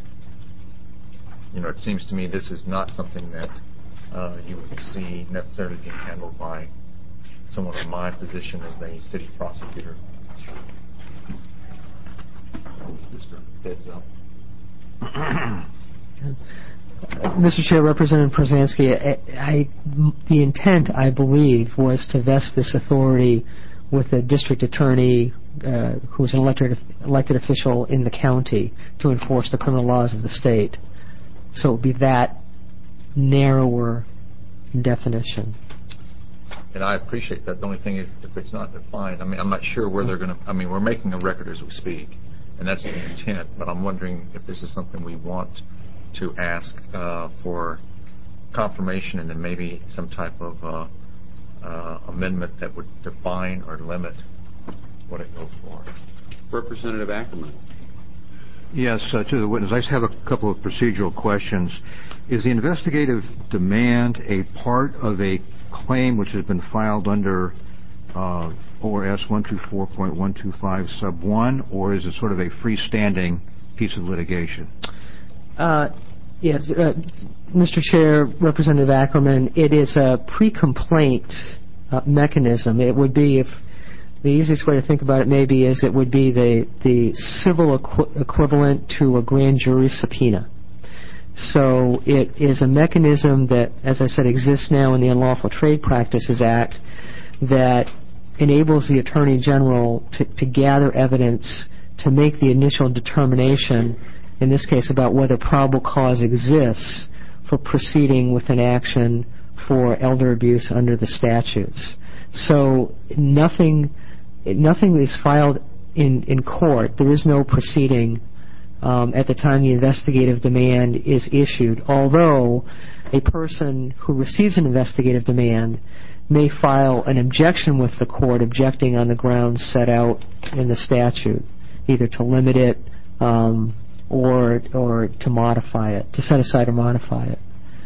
You know, it seems to me this is not something that uh, you would see necessarily being handled by someone in my position as a city prosecutor. Just a heads up. Mister Chair, Representative Przansky, I, I, the intent, I believe, was to vest this authority with a district attorney uh, who is an elected, elected official in the county to enforce the criminal laws of the state. So it would be that narrower definition. And I appreciate that. The only thing is, if it's not defined, I mean, I'm not sure where they're going to, I mean, we're making a record as we speak, and that's the intent, but I'm wondering if this is something we want to ask uh, for confirmation and then maybe some type of uh, uh, amendment that would define or limit what it goes for. Representative Ackerman. Yes, uh, to the witness. I just have a couple of procedural questions. Is the investigative demand a part of a claim which has been filed under uh, O R S one twenty-four point one twenty-five sub one, or is it sort of a freestanding piece of litigation? Uh, yes, uh, Mister Chair, Representative Ackerman, it is a pre-complaint uh, mechanism. It would be, if the easiest way to think about it maybe is it would be the, the civil equi- equivalent to a grand jury subpoena. So it is a mechanism that, as I said, exists now in the Unlawful Trade Practices Act that enables the Attorney General to, to gather evidence to make the initial determination, in this case about whether probable cause exists for proceeding with an action for elder abuse under the statutes. So nothing, nothing is filed in, in court. There is no proceeding Um, at the time the investigative demand is issued, although a person who receives an investigative demand may file an objection with the court, objecting on the grounds set out in the statute, either to limit it um, or or to modify it, to set aside or modify it.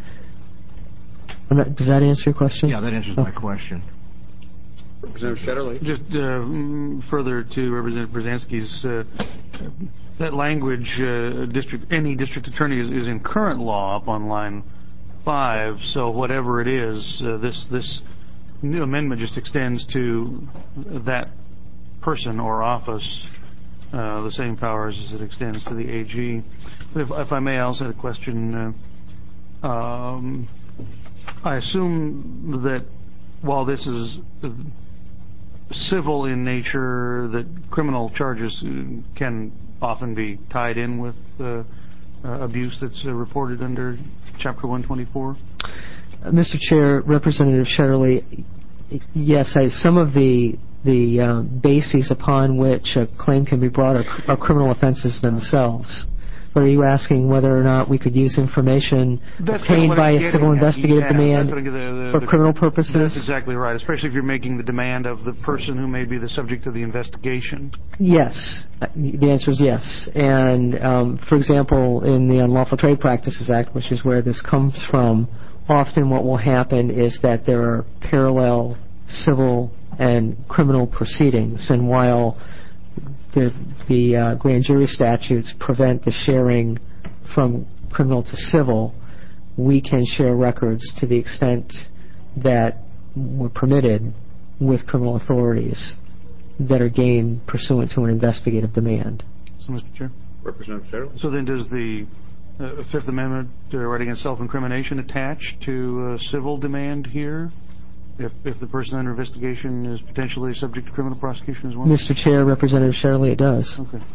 Not, does that answer your question? Yeah, that answers okay. my question. Representative Shetterly. Just uh, further to Representative Brzezinski's, uh, that language, uh, district, any district attorney is, is in current law up on line five. So whatever it is, uh, this this new amendment just extends to that person or office uh, the same powers as it extends to the A G. But if, if I may, I also had a question. Uh, um, I assume that while this is uh, civil in nature, that criminal charges can often be tied in with uh, uh, abuse that's uh, reported under Chapter one twenty-four? Uh, Mister Chair, Representative Shetterly, yes, I, some of the the uh, bases upon which a claim can be brought are, are criminal offenses themselves. But are you asking whether or not we could use information That's obtained kind of by a civil at. investigative Yeah, demand the, the, for the, criminal purposes? That's exactly right, especially if you're making the demand of the person who may be the subject of the investigation. Yes. The answer is yes. And, um, for example, in the Unlawful Trade Practices Act, which is where this comes from, often what will happen is that there are parallel civil and criminal proceedings. And while the, the uh, grand jury statutes prevent the sharing from criminal to civil, we can share records to the extent that we're permitted with criminal authorities that are gained pursuant to an investigative demand. So, Mister Chair? Representative Shetterly. So then does the uh, Fifth Amendment uh, right against self-incrimination attach to uh, civil demand here? If, if the person under investigation is potentially subject to criminal prosecution as well? Mister Chair, Representative Shetterly, it does. Okay.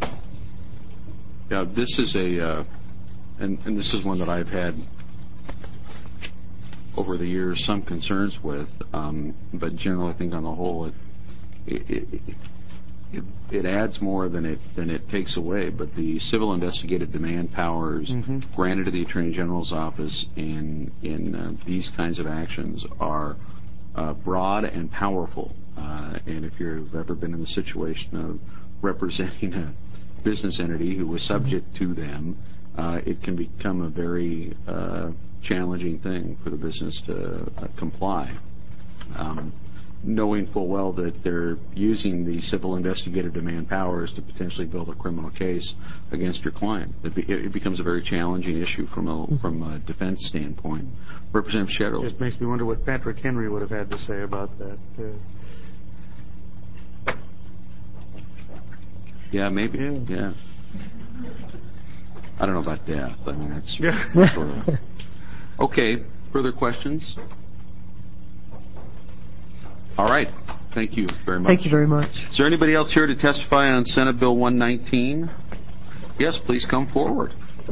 Yeah, this is a, uh, and, and this is one that I've had over the years some concerns with, um, but generally I think on the whole it it, it it it adds more than it than it takes away. But the civil investigative demand powers mm-hmm. granted to the Attorney General's office in in uh, these kinds of actions are uh, broad and powerful. Uh, and if you've ever been in the situation of representing a business entity who was subject to them, uh, it can become a very uh, challenging thing for the business to uh, comply. Um, knowing full well that they're using the civil investigative demand powers to potentially build a criminal case against your client. It, be, it becomes a very challenging issue from a, from a defense standpoint. Representative Shetterly. It just makes me wonder what Patrick Henry would have had to say about that. Uh, yeah, maybe. Yeah. yeah. I don't know about death. I mean, that's sort of... Okay, further questions? All right. Thank you very much. Thank you very much. Is there anybody else here to testify on Senate Bill one nineteen? Yes, please come forward.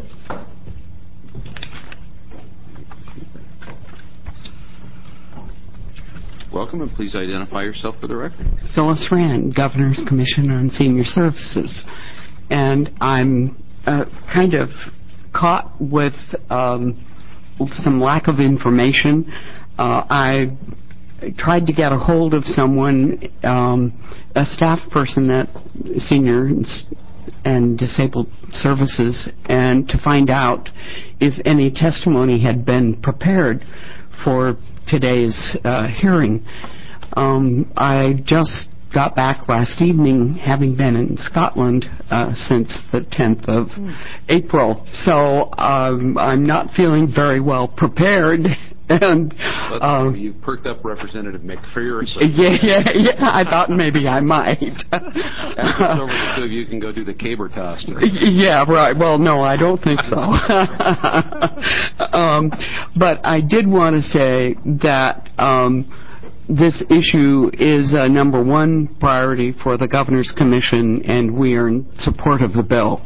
Welcome, and please identify yourself for the record. Phyllis Rand, Governor's Commissioner on Senior Services. And I'm uh, kind of caught with um, some lack of information. Uh, I tried to get a hold of someone, um, a staff person at Senior and Disabled Services, and to find out if any testimony had been prepared for today's uh, hearing. Um, I just got back last evening, having been in Scotland uh, since the tenth of April, so um, I'm not feeling very well prepared. And um, you perked up Representative McPherson. Yeah, yeah, yeah. I thought maybe I might. After it's over, the two of you can go do the caber toss. Yeah, right. Well, no, I don't think so. um, but I did want to say that um, this issue is a number one priority for the Governor's Commission, and we are in support of the bill.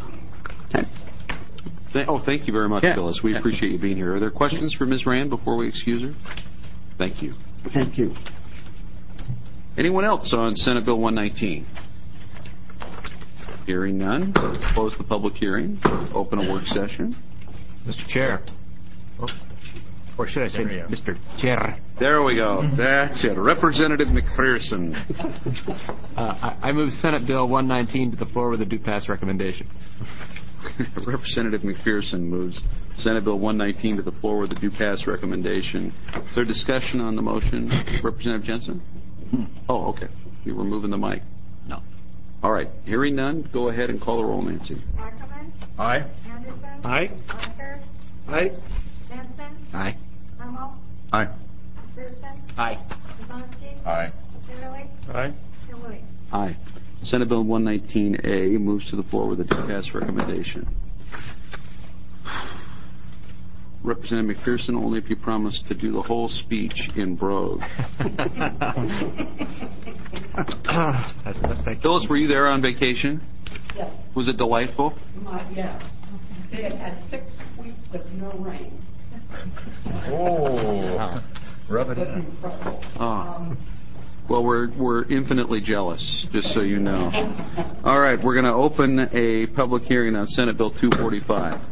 Oh, thank you very much, yeah. Phyllis. We appreciate you being here. Are there questions for Miz Rand before we excuse her? Thank you. Thank you. Anyone else on Senate Bill one nineteen? Hearing none. Close the public hearing. Open a work session. Mister Chair. Oh. Or should I say Mister Chair? There we go. That's it. Representative McPherson. uh, I, I move Senate Bill one nineteen to the floor with a due pass recommendation. Representative McPherson moves Senate Bill one nineteen to the floor with a due pass recommendation. Is there discussion on the motion? Representative Jensen? Oh, okay. You were moving the mic. No. All right. Hearing none, go ahead and call the roll, Nancy. Ackerman? Aye. Anderson? Aye. Barker? Aye. Jensen? Aye. Hummel? Aye. McPherson? Aye. Jablonski? Aye. Fairley? Aye. and Williams. Aye. Senate Bill one nineteen A moves to the floor with a due pass recommendation. Representative McPherson, only if you promise to do the whole speech in brogue. That's the best I can. Phyllis, were you there on vacation? Yes. Was it delightful? Not yet. They had had six weeks of no rain. Oh, rub it in. Incredible. Oh. Um, Well, we're we're infinitely jealous, just so you know. All right, we're going to open a public hearing on Senate Bill two forty-five.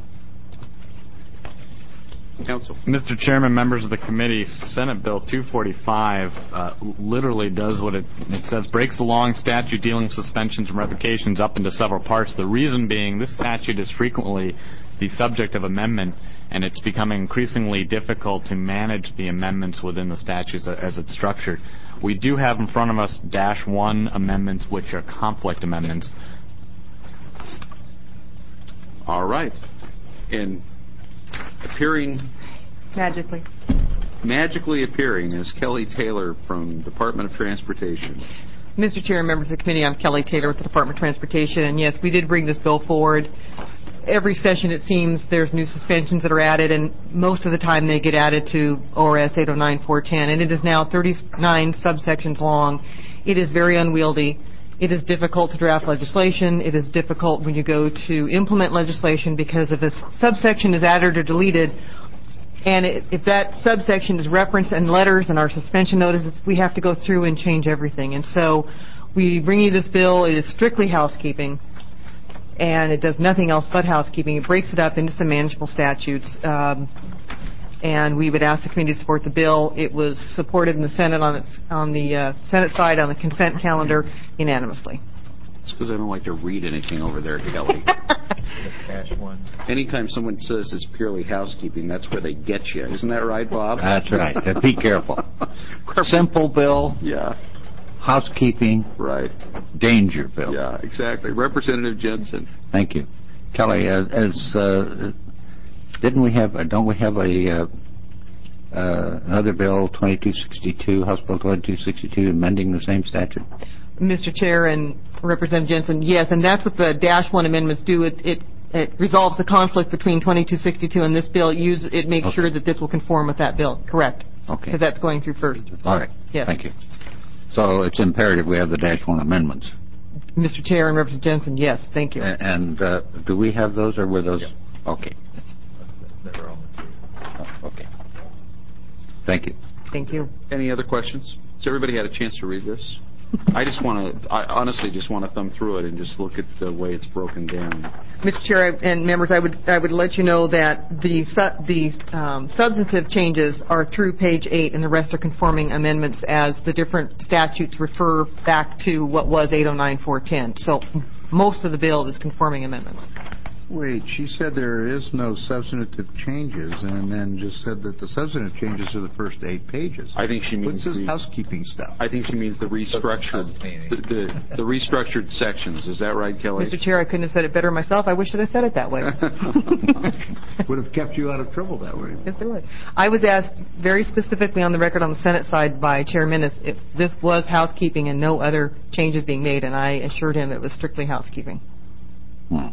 Council. Mister Chairman, members of the committee, Senate Bill two forty-five uh, literally does what it, it says, breaks the long statute dealing with suspensions and revocations up into several parts. The reason being this statute is frequently the subject of amendment, and it's becoming increasingly difficult to manage the amendments within the statutes as it's structured. We do have in front of us dash one amendments, which are conflict amendments. All right. And appearing... Magically. Magically appearing is Kelly Taylor from Department of Transportation. Mister Chair and members of the committee, I'm Kelly Taylor with the Department of Transportation, and yes, we did bring this bill forward. Every session, it seems, there's new suspensions that are added, and most of the time they get added to O R S eight oh nine four ten, and it is now thirty-nine subsections long. It is very unwieldy. It is difficult to draft legislation. It is difficult when you go to implement legislation because if a subsection is added or deleted, and it, if that subsection is referenced in letters and our suspension notices, we have to go through and change everything. And so we bring you this bill. It is strictly housekeeping, and it does nothing else but housekeeping. It breaks it up into some manageable statutes, um, and we would ask the committee to support the bill. It was supported in the Senate on, its, on the uh, Senate side on the consent calendar unanimously. It's because I don't like to read anything over there, Kelly. Anytime someone says it's purely housekeeping, that's where they get you. Isn't that right, Bob? That's right. Be careful. Simple bill. Yeah. Housekeeping. Right. Danger bill. Yeah, exactly. Representative Jensen. Thank you. Kelly, as, as uh, didn't we have, uh, don't we have a uh, uh, another bill, twenty-two sixty-two, House Bill twenty-two sixty-two, amending the same statute? Mister Chair and Representative Jensen, yes, and that's what the dash one amendments do. It, it it resolves the conflict between twenty-two sixty-two and this bill. It, use, it makes Okay. sure that this will conform with that bill. Correct. Okay. Because that's going through first. All right. Yes. Thank you. So it's imperative we have the dash one amendments. Mister Chair and Representative Jensen, yes, thank you. A- And uh, do we have those, or were those? Okay. Oh, okay. Thank you. Thank you. Any other questions? Has everybody had a chance to read this? I just want to, I honestly just want to thumb through it and just look at the way it's broken down. Mister Chair and members, I would I would let you know that the su- the um, substantive changes are through page eight, and the rest are conforming amendments as the different statutes refer back to what was eight oh nine four ten. So most of the bill is conforming amendments. Wait, she said there is no substantive changes, and then just said that the substantive changes are the first eight pages. I think she means What's this the- housekeeping stuff? I think she means the restructured, the, the, the restructured sections. Is that right, Kelly? Mister Chair, I couldn't have said it better myself. I wish that I said it that way. Would have kept you out of trouble that way. Yes, it would. I was asked very specifically on the record on the Senate side by Chair Minnis if this was housekeeping and no other changes being made, and I assured him it was strictly housekeeping. Hmm.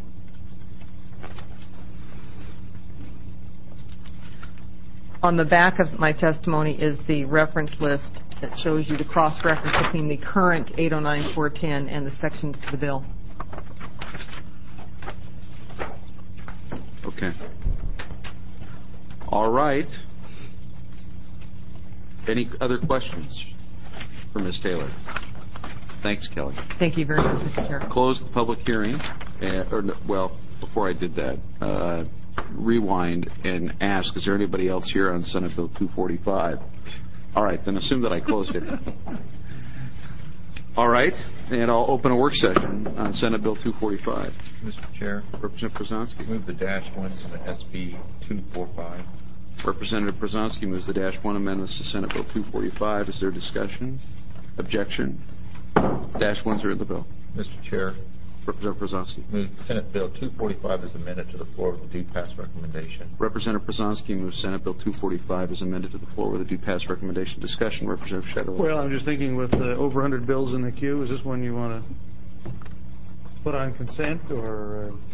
On the back of my testimony is the reference list that shows you the cross-reference between the current eight oh nine four ten and the sections to the bill. Okay. All right. Any other questions for Miz Taylor? Thanks, Kelly. Thank you very much, Mister Chair. Close the public hearing. Uh, or, no, well, before I did that, uh, rewind and ask, is there anybody else here on Senate Bill two forty-five? All right, then assume that I closed it. All right, and I'll open a work session on Senate Bill two forty-five. Mister Chair, Representative Przanski. move the dash one to the S B two forty-five. Representative Przanski moves the dash one amendments to Senate Bill two forty-five. Is there discussion? Objection? Dash ones are in the bill. Mister Chair, Representative Przanski. move Senate Bill two forty-five as amended to the floor with a due pass recommendation. Representative Przanski moves Senate Bill two forty-five as amended to the floor with a due pass recommendation. Discussion. Representative Shadowell. Well, I'm just thinking with uh, over one hundred bills in the queue, is this one you want to put on consent or? Uh...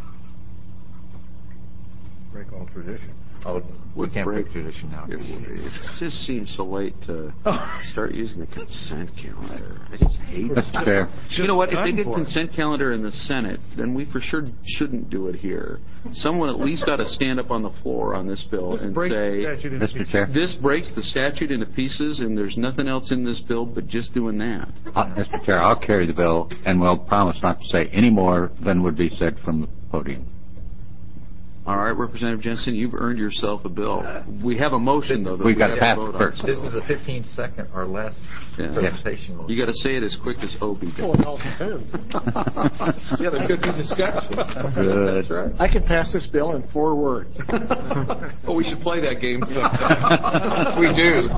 Break all tradition. Oh, we Would can't break- break tradition now. It, it just seems so late to start using the consent calendar. I just hate That's it. fair. You know what? If they did For it. consent calendar in the Senate, then we for sure shouldn't do it here. Someone at least got to stand up on the floor on this bill This and breaks the say, statute into Mister pieces. Chair. this breaks the statute into pieces and there's nothing else in this bill but just doing that. Uh, Mister Chair, I'll carry the bill, and we'll promise not to say any more than would be said from the podium. All right, Representative Jensen, you've earned yourself a bill. We have a motion, though, that We've we got have to pass vote it on. first. This is a fifteen second or less Yeah. presentation. You got to say it as quick as Obie did. Well, it all depends. Yeah, there could be discussion. Good. That's right. I could pass this bill in four words. Oh, we should play that game. We do.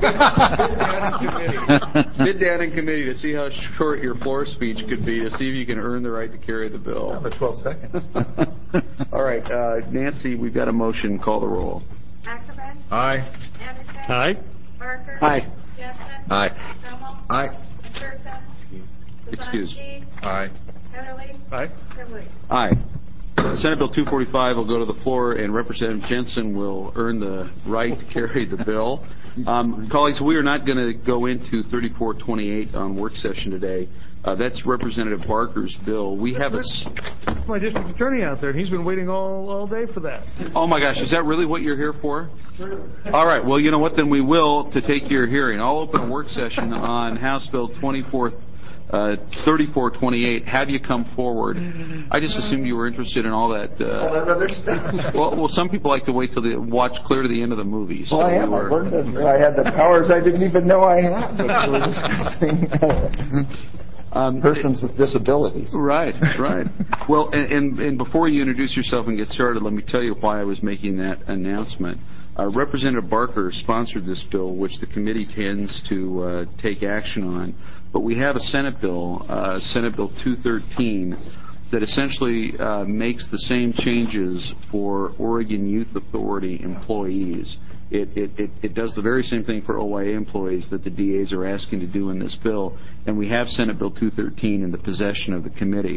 Bid down in committee to see how short your floor speech could be to see if you can earn the right to carry the bill. Another twelve seconds. All right, uh, Nancy, we've got a motion. Call the roll. Ackerman, Aye. Anderson, Aye. Parker, Aye. Jensen, Aye. Selma, Aye. McPherson, Excuse. Kuzinski, Aye. Heatherly, Aye. Tribble. Aye. Senate Bill two forty-five will go to the floor, and Representative Jensen will earn the right to carry the bill. Um, colleagues, we are not going to go into thirty-four twenty-eight on work session today. Uh, that's Representative Barker's bill. We have a... s- My district attorney out there, and he's been waiting all, all day for that. Oh, my gosh. Is that really what you're here for? All right. Well, you know what? Then we will to take your hearing. I'll open a work session on House Bill twenty-four, uh, thirty-four twenty-eight. Have you come forward? I just assumed you were interested in all that. Uh, All that other stuff. well, well, some people like to wait till they watch clear to the end of the movie. So Well, I we am. I were- learned that I had the powers I didn't even know I had when we were discussing uh, Um, persons with disabilities. Right, right. Well, and, and, and before you introduce yourself and get started, let me tell you why I was making that announcement. Uh, Representative Barker sponsored this bill, which the committee tends to uh, take action on. But we have a Senate bill, uh, Senate Bill two thirteen, that essentially uh, makes the same changes for Oregon Youth Authority employees. It, it, it, it does the very same thing for O Y A employees that the D As are asking to do in this bill, and we have Senate Bill two thirteen in the possession of the committee.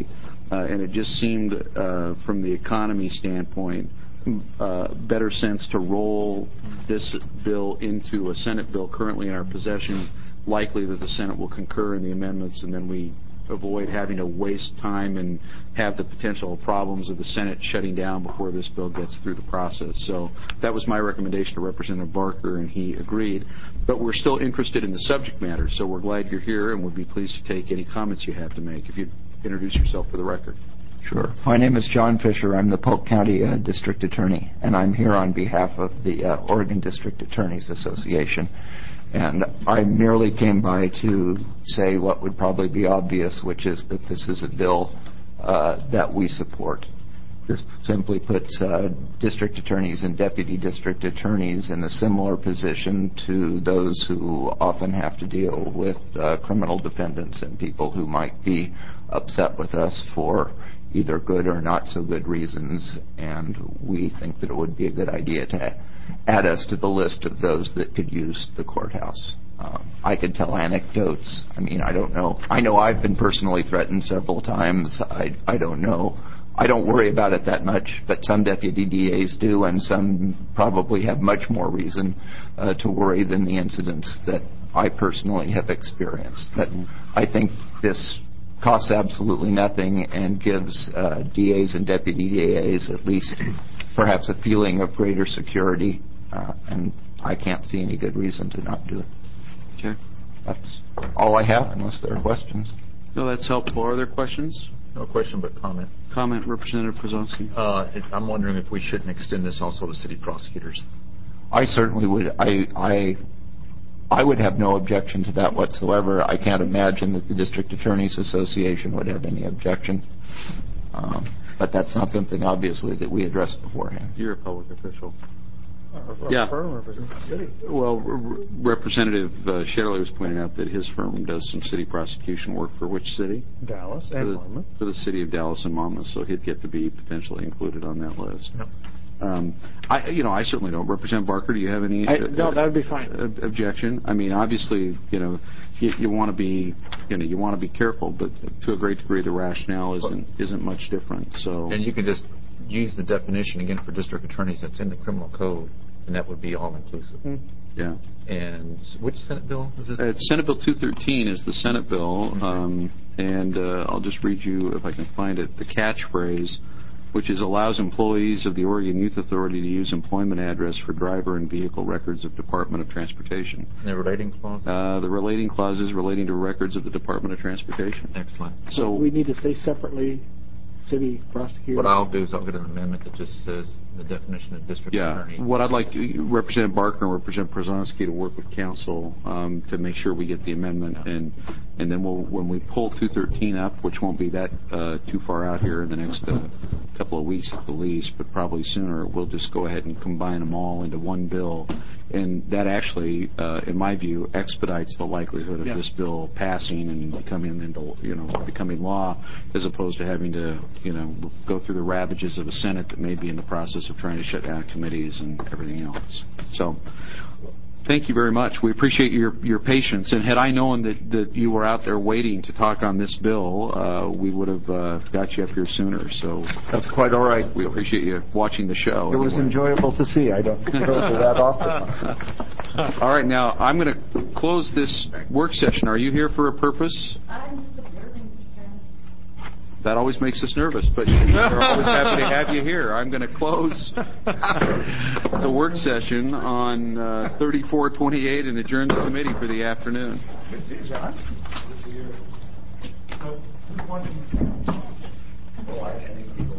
uh, and it just seemed, uh, from the economy standpoint, uh, better sense to roll this bill into a Senate bill currently in our possession, likely that the Senate will concur in the amendments, and then we avoid having to waste time and have the potential problems of the Senate shutting down before this bill gets through the process. So that was my recommendation to Representative Barker, and he agreed. But we're still interested in the subject matter, so we're glad you're here and would be pleased to take any comments you have to make. If you'd introduce yourself for the record. Sure. My name is John Fisher. I'm the Polk County uh, District Attorney, and I'm here on behalf of the uh, Oregon District Attorneys Association. And I merely came by to say what would probably be obvious, which is that this is a bill uh, that we support. This simply puts uh, district attorneys and deputy district attorneys in a similar position to those who often have to deal with uh, criminal defendants and people who might be upset with us for either good or not so good reasons. And we think that it would be a good idea to add us to the list of those that could use the courthouse. Um, I could tell anecdotes. I mean, I don't know. I know I've been personally threatened several times. I, I don't know. I don't worry about it that much, but some deputy D As do, and some probably have much more reason uh, to worry than the incidents that I personally have experienced. But I think this costs absolutely nothing and gives uh, D As and deputy D As at least perhaps a feeling of greater security, uh, and I can't see any good reason to not do it. Okay. That's all I have, unless there are questions. No, that's helpful. Are there questions? No question, but comment. Comment, Representative Przonski. Uh, it, I'm wondering if we shouldn't extend this also to city prosecutors. I certainly would. I, I, I would have no objection to that whatsoever. I can't imagine that the District Attorneys Association would have any objection. Um, But that's not something, obviously, that we addressed beforehand. You're a public official. Our Yeah. firm represents the city. Well, R- Representative uh, Shetterly was pointing out that his firm does some city prosecution work for which city? Dallas For and the, Monmouth. for the city of Dallas and Monmouth, so he'd get to be potentially included on that list. Yep. Um, I, you know, I certainly don't. Representative Barker, do you have any I, uh, no, that would be fine. uh, objection? I mean, obviously, you know, you, you want to be, you know, you want to be careful, but to a great degree, the rationale isn't isn't much different. So, and you can just use the definition again for district attorneys that's in the criminal code, and that would be all inclusive. Mm. Yeah. And which Senate bill is this? Uh, Senate Bill two thirteen is the Senate bill, um, and uh, I'll just read you, if I can find it, the catchphrase, which is allows employees of the Oregon Youth Authority to use employment address for driver and vehicle records of Department of Transportation. And the relating clause? Uh, the relating clauses relating to records of the Department of Transportation. Excellent. So we need to say separately, city prosecutor. What I'll do is I'll get an amendment that just says the definition of district Yeah. attorney. What I'd like to, Representative Barker and Representative Przonski to work with council um, to make sure we get the amendment, yeah. and and then we'll, when we pull two thirteen up, which won't be that uh, too far out here in the next uh, couple of weeks at the least, but probably sooner, we'll just go ahead and combine them all into one bill, and that actually, uh, in my view, expedites the likelihood of yeah. this bill passing and becoming into, you know, becoming law, as opposed to having to, you know, go through the ravages of a Senate that may be in the process of trying to shut down committees and everything else. So, thank you very much. We appreciate your your patience. And had I known that, that you were out there waiting to talk on this bill, uh, we would have uh, got you up here sooner. So that's quite all right. We appreciate you watching the show. It was anyway. enjoyable to see. I don't go to that often. All right, now I'm going to close this work session. Are you here for a purpose? That always makes us nervous, but we're always happy to have you here. I'm going to close the work session on uh, thirty-four twenty-eight and adjourn the committee for the afternoon. Good to see you, John. Good to see you. So, who's wanting? Oh, I can't even